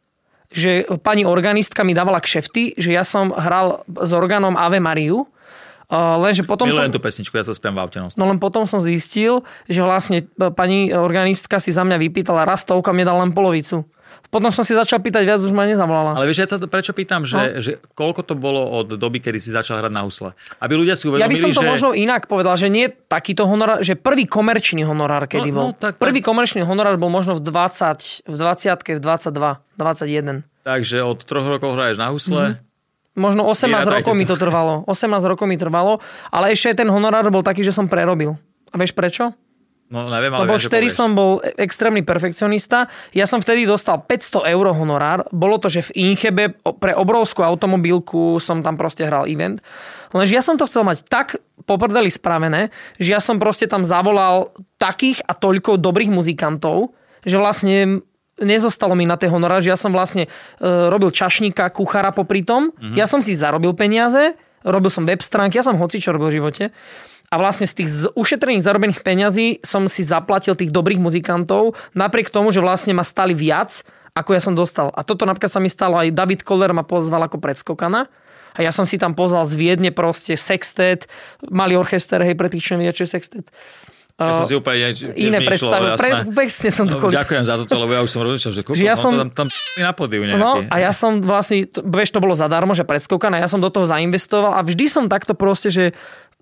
E: že pani organistka mi dávala kšefty, že ja som hral s orgánom Ave Mariu. Uh, lenže potom
D: Milujem
E: som,
D: tú pesničku, ja to spiem v aute.
E: No len potom som zistil, že vlastne pani organistka si za mňa vypýtala raz toľko a mne dal len polovicu. Potom som si začal pýtať viac, už ma nezavolala.
D: Ale vieš, ja sa to prečo pýtam, že, no? že koľko to bolo od doby, kedy si začal hrať na husle? Aby ľudia si uvedomili,
E: Ja by som to
D: že...
E: možno inak povedal, že nie takýto honorár, že prvý komerčný honorár, kedy
D: no,
E: bol.
D: no, tak,
E: prvý
D: tak...
E: komerčný honorár bol možno v dvadsať, v dvadsiatke, v dvadsaťdva, dvadsaťjeden.
D: Takže od troch rokov hraješ na husle. Mm-hmm.
E: Možno osemnásť rokov mi to trvalo. osemnásť rokov mi trvalo, ale ešte aj ten honorár bol taký, že som prerobil. A vieš prečo?
D: No neviem, ale
E: Lebo
D: viem,
E: vtedy som bol extrémny perfekcionista. Ja som vtedy dostal päťsto eur honorár. Bolo to, že v Inchebe pre obrovskú automobilku som tam proste hral event. Lenže ja som to chcel mať tak poprdeli spravené, že ja som proste tam zavolal takých a toľko dobrých muzikantov, že vlastne nezostalo mi na tej honorár, že ja som vlastne e, robil čašníka, kuchára popri tom. Mm-hmm. Ja som si zarobil peniaze, robil som web stránky, ja som hocičo robil v živote. A vlastne z tých ušetrených zarobených peňazí som si zaplatil tých dobrých muzikantov, napriek tomu, že vlastne ma stali viac, ako ja som dostal. A toto napríklad sa mi stalo, aj David Koller ma pozval ako predskokana. A ja som si tam pozval z Viedne proste sextet, malý orchester, hej, pre tých, čo nevedia, čo je sextet.
D: Ja som si úplne
E: iné predstavil. Presne som to
D: no,
E: kvôli.
D: Ďakujem za toto, lebo ja už som rozličal, že koľko
E: ja som,
D: tam, tam na podiu nejaký.
E: No a ja som vlastne, vieš, to bolo zadarmo, že predskokana, ja som do toho zainvestoval a vždy som takto proste, že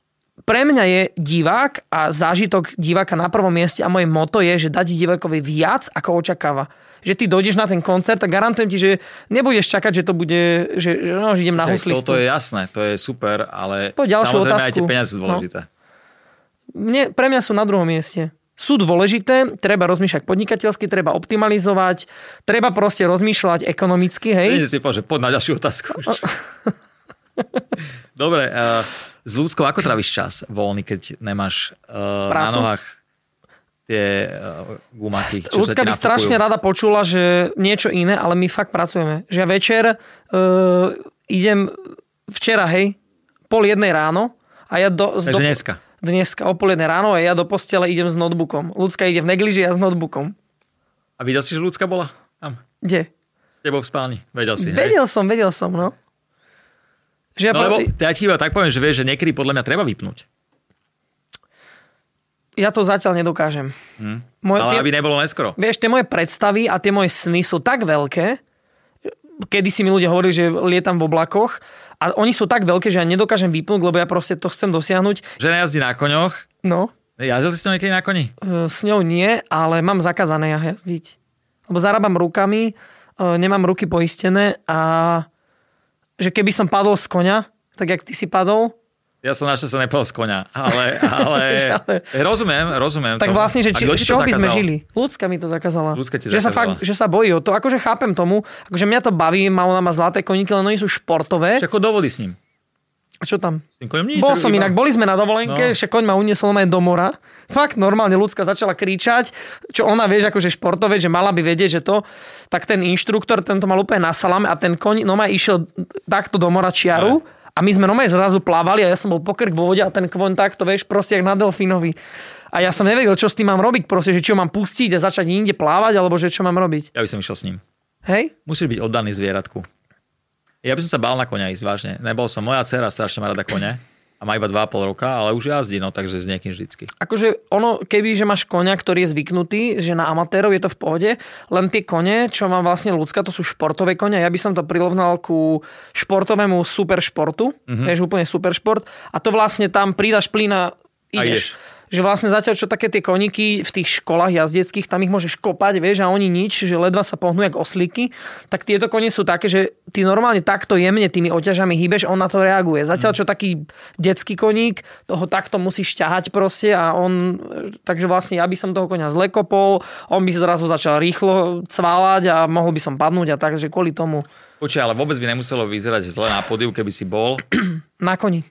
E: pre mňa je divák a zážitok diváka na prvom mieste a moje moto je, že dať divákovi viac, ako očakáva. Že ty dojdeš na ten koncert a garantujem ti, že nebudeš čakať, že to bude, že, že, no, že idem na huslistu.
D: To je jasné, to je super, ale
E: po ďalšiu
D: samozrejme
E: otázku.
D: Aj tie peniaze sú dôležité. No.
E: Mne, pre mňa sú na druhom mieste. Sú dôležité, treba rozmýšľať podnikateľsky, treba optimalizovať, treba proste rozmýšľať ekonomicky, hej?
D: Nie si povedal, že poď na ďalšiu otázku. Dobre, uh, s ľudskou ako tráviš čas voľný, keď nemáš uh, na nohách tie uh, gumaky?
E: Ľudská by strašne rada počula, že niečo iné, ale my fakt pracujeme. Že ja večer uh, idem včera, hej, pol jednej ráno a ja do...
D: Takže
E: do
D: dneska.
E: Dneska o pol jednej ráno a ja do postele idem s notebookom. Ľudská ide v negliži a s notebookom.
D: A videl si, že ľudská bola tam?
E: Kde?
D: S tebou v spálni. Vedel si,
E: Vedel
D: hej?
E: som, vedel som, no. Že ja
D: no lebo
E: pra...
D: ja ti iba tak poviem, že vieš, že niekedy podľa mňa treba vypnúť.
E: Ja to zatiaľ nedokážem.
D: Hmm.
E: Moje,
D: Ale
E: tie,
D: aby nebolo neskoro.
E: Vieš, tie moje predstavy a tie moje sny sú tak veľké, kedy si mi ľudia hovorili, že lietam v oblakoch a oni sú tak veľké, že ja nedokážem vypnúť, lebo ja proste to chcem dosiahnuť.
D: Že nejazdí na koňoch.
E: No.
D: Jazdil si s ňou niekedy na koni?
E: S ňou nie, ale mám zakázané ja jazdiť. lebo zarábam rukami, nemám ruky poistené a že keby som padol z koňa, tak jak ty si padol.
D: Ja som našťastie nepadol z koňa, ale, ale rozumiem, rozumiem.
E: Tak
D: tomu.
E: vlastne, že či, z čoho by sme
D: zakázal?
E: žili? Ľudská mi to zakázala.
D: Ľudská ti
E: že
D: zakázala.
E: sa fakt, že sa bojí o to. Akože chápem tomu, akože mňa to baví, má ona má zlaté koníky, len oni sú športové.
D: Však chod do vody s ním.
E: A čo tam?
D: S tým koňom nič.
E: Bol som inak, boli sme na dovolenke,
D: No.
E: však koň ma uniesol aj do mora. Fakt normálne ľudská začala kričať, čo ona vieš, akože športové, že mala by vedieť, že to, tak ten inštruktor, ten to mal úplne na salame a ten koň no ma išiel takto do mora čiaru. Aj. A my sme normálne zrazu plávali a ja som bol pokrk vo vode a ten kvon takto, vieš, proste jak na delfínovi. A ja som nevedel, čo s tým mám robiť, proste, že či ho mám pustiť a začať inde plávať, alebo že čo mám robiť.
D: Ja by som išiel s ním.
E: Hej?
D: Musíš byť oddaný zvieratku. Ja by som sa bál na koňa ísť, vážne. Nebol som, moja dcera strašne má rada kone a má iba dva a pol roka, ale už jazdí, no takže s niekým vždycky.
E: Akože ono, keby, že máš koňa, ktorý je zvyknutý, že na amatérov je to v pohode, len tie kone, čo má vlastne ľudská, to sú športové kone. Ja by som to prirovnal ku športovému superšportu, mm-hmm. vieš, úplne superšport. A to vlastne tam pridaš plyn a ideš.
D: ideš.
E: Že vlastne zatiaľ, čo také tie koníky v tých školách jazdeckých, tam ich môžeš kopať, vieš, a oni nič, že ledva sa pohnú jak oslíky, tak tieto kone sú také, že ty normálne takto jemne tými oťažami hýbeš, on na to reaguje. Zatiaľ, čo taký detský koník, toho takto musíš ťahať proste a on, takže vlastne ja by som toho koňa zle kopol, on by zrazu začal rýchlo cválať a mohol by som padnúť a tak, že kvôli tomu.
D: Počkaj, ale vôbec by nemuselo vyzerať zle na pódiu, keby si bol.
E: Na koni.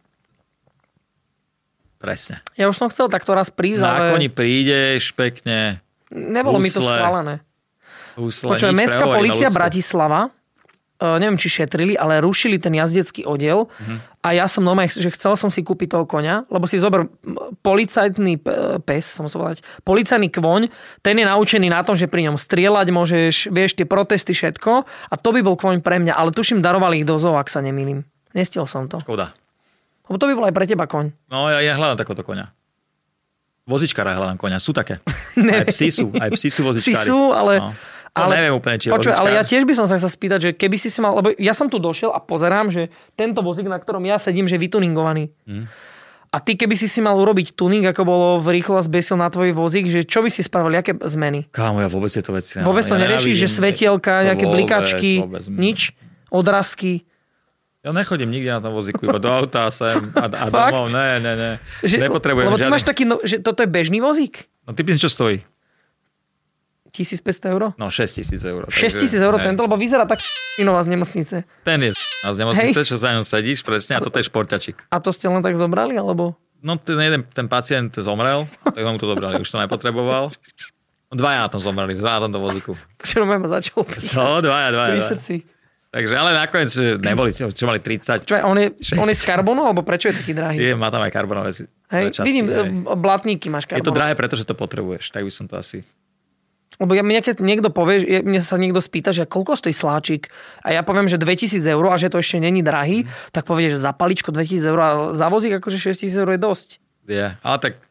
D: Presne.
E: Ja už som chcel takto raz prísť,
D: Na
E: ale...
D: koni prídeš pekne.
E: Nebolo
D: husle,
E: mi to schválené.
D: Husle,
E: Počujem,
D: nič,
E: mestská
D: prehovorí na
E: polícia
D: ľudsku.
E: Bratislava, uh, neviem, či šetrili, ale rušili ten jazdecký oddiel uh-huh. a ja som normálne, že chcel som si kúpiť toho koňa, lebo si zober policajtný pes, som sa volať, policajný kvoň, ten je naučený na tom, že pri ňom strieľať môžeš, vieš, tie protesty, všetko a to by bol kvoň pre mňa, ale tuším, darovali ich do zoo, ak sa nemýlim. Nestiel som to.
D: Škoda.
E: Lebo to by bol aj pre teba koň.
D: No ja, ja hľadám takéto koňa. Vozičkára hľadám koňa, sú také. Aj psi sú, aj psi sú vozičkári.
E: Psi sú, ale...
D: No. Ale neviem úplne, či je
E: počuť,
D: vozičkár.
E: ale ja tiež by som sa chcel spýtať, že keby si si mal, lebo ja som tu došiel a pozerám, že tento vozík, na ktorom ja sedím, že je vytuningovaný. Hmm. A ty keby si si mal urobiť tuning, ako bolo v Rýchlo a zbesil na tvoj vozík, že čo by si spravil, aké zmeny?
D: Kámo, ja vôbec tieto veci nemám.
E: Vôbec to
D: ja
E: neriešiš, že svetielka, nejaké
D: vôbec,
E: blikačky,
D: vôbec.
E: nič, odrazky.
D: Ja nechodím nikde na tom vozíku, iba do auta sem a, a domov. Ne, ne, ne.
E: Že,
D: Nepotrebujem
E: lebo ty
D: žiadny...
E: máš taký, no, že toto je bežný vozík?
D: No ty píš, čo stojí?
E: tisícpäťsto eur?
D: No šesťtisíc eur.
E: šesťtisíc eur
D: ne.
E: tento, lebo vyzerá tak inová z nemocnice.
D: Ten je z nemocnice, čo za ňom sedíš, presne, a toto je šporťačik.
E: A to ste len tak zobrali, alebo?
D: No ten jeden, ten pacient zomrel, tak mu to zobrali, už to nepotreboval. Dvaja na tom zomreli, dvaja na tomto vozíku.
E: Čo ma začal píchať.
D: No, dvaja, dvaja.
E: Pri
D: dvaja.
E: srdci.
D: Takže, ale nakoniec neboli, čo, čo mali tridsať.
E: Čo, on, je, on je z karbonu, alebo prečo je taký drahý?
D: Je, má tam aj karbonové si.
E: Hej,
D: časti,
E: vidím,
D: hej.
E: blatníky máš
D: Je to
E: karbonové.
D: drahé, pretože to potrebuješ, tak by som to asi...
E: Lebo ja, mne keď niekto povie, že- mne sa niekto spýta, že koľko stojí sláčik a ja poviem, že dvetisíc eur a že to ešte není drahý, mm. tak povie, že za paličko dvetisíc eur a za vozík akože šesťtisíc eur je dosť.
D: Je, ale tak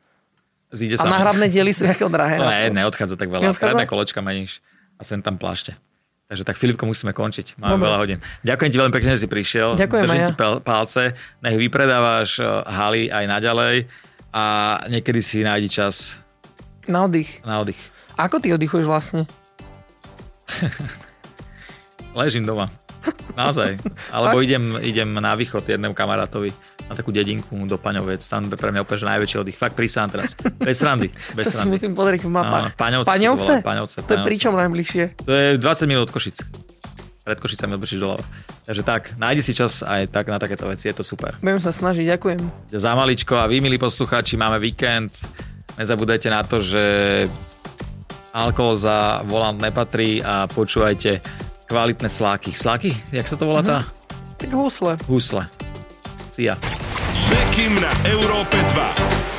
D: zíde
E: A
D: sa.
E: náhradné diely sú ako drahé.
D: No ne, neodchádza tak veľa.
E: Neodchádza?
D: Predné kolečka meníš a sem tam plášte. Takže tak, Filipko, musíme končiť. Máme
E: Dobre.
D: veľa hodín. Ďakujem ti veľmi pekne, že si prišiel.
E: Ďakujem
D: Držím
E: aj ja.
D: ti palce. Nech vypredávaš uh, haly aj naďalej a niekedy si nájdi čas
E: Na oddych.
D: na oddych.
E: Ako ty oddychuješ vlastne?
D: Ležím doma. Naozaj. Alebo idem, idem na východ jednému kamarátovi na takú dedinku do Paňovec. Tam je pre mňa úplne že najväčší oddych. Fakt prísam teraz. Bez srandy. Bez
E: To si
D: srandy.
E: musím pozrieť v mapách.
D: No, Paňovce?
E: Paňovce?
D: Paňovce,
E: To je pričom najbližšie.
D: To je dvadsať minút od Košic. Pred Košicami odbežíš doľava. Takže tak, nájdi si čas aj tak na takéto veci, je to super.
E: Budem sa snažiť, ďakujem.
D: Za maličko a vy, milí poslucháči, máme víkend. Nezabúdajte na to, že alkohol za volant nepatrí a počúvajte kvalitné sláky. Sláky? Jak sa to volá tá?
E: Tak husle.
D: Husle. Si ja.
F: Bekim na Európe dva.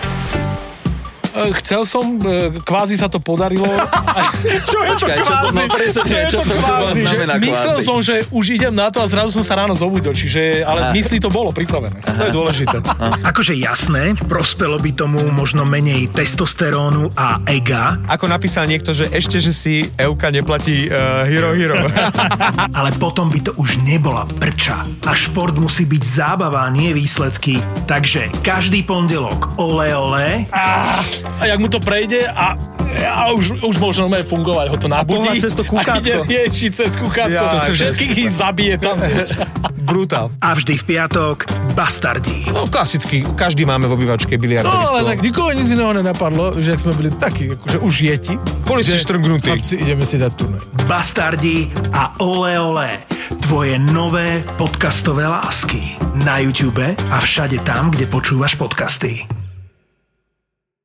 G: Chcel som, kvázi sa to podarilo.
H: Čo je to
I: Počkaj, čo to, no, prečo, čo, čo to
G: Kvázi, že
I: znamená
G: myslel
I: kvázi?
G: som, že už idem na to a zrazu som sa ráno zobudil, čiže, ale
I: Aha.
G: mysli to bolo pripravené. To je dôležité.
H: Akože jasné, prospelo by tomu možno menej testosterónu a ega,
J: Ako napísal niekto, že ešte, že si Euka neplatí uh, Hero Hero.
H: ale potom by to už nebola prča. A šport musí byť zábava, nie výsledky. Takže každý pondelok ole ole
G: A jak mu to prejde a A už, už možno fungovať, ho to nabudí.
J: A cez to kúkátko.
G: A ide riešiť cez kúkátko.
J: Ja,
G: to všetkých ich zabije tam.
H: Brutál. A vždy v piatok Bastardi.
J: No klasicky, každý máme v obývačke biliardový
G: No
J: stôl.
G: ale tak nikoho nic iného nenapadlo, že ak sme byli takí, akože už jeti.
J: Boli ste štrngnutí.
G: Chlapci, ideme si dať turnaj.
H: Bastardi a Ole Ole. Tvoje nové podcastové lásky. Na YouTube a všade tam, kde počúvaš podcasty.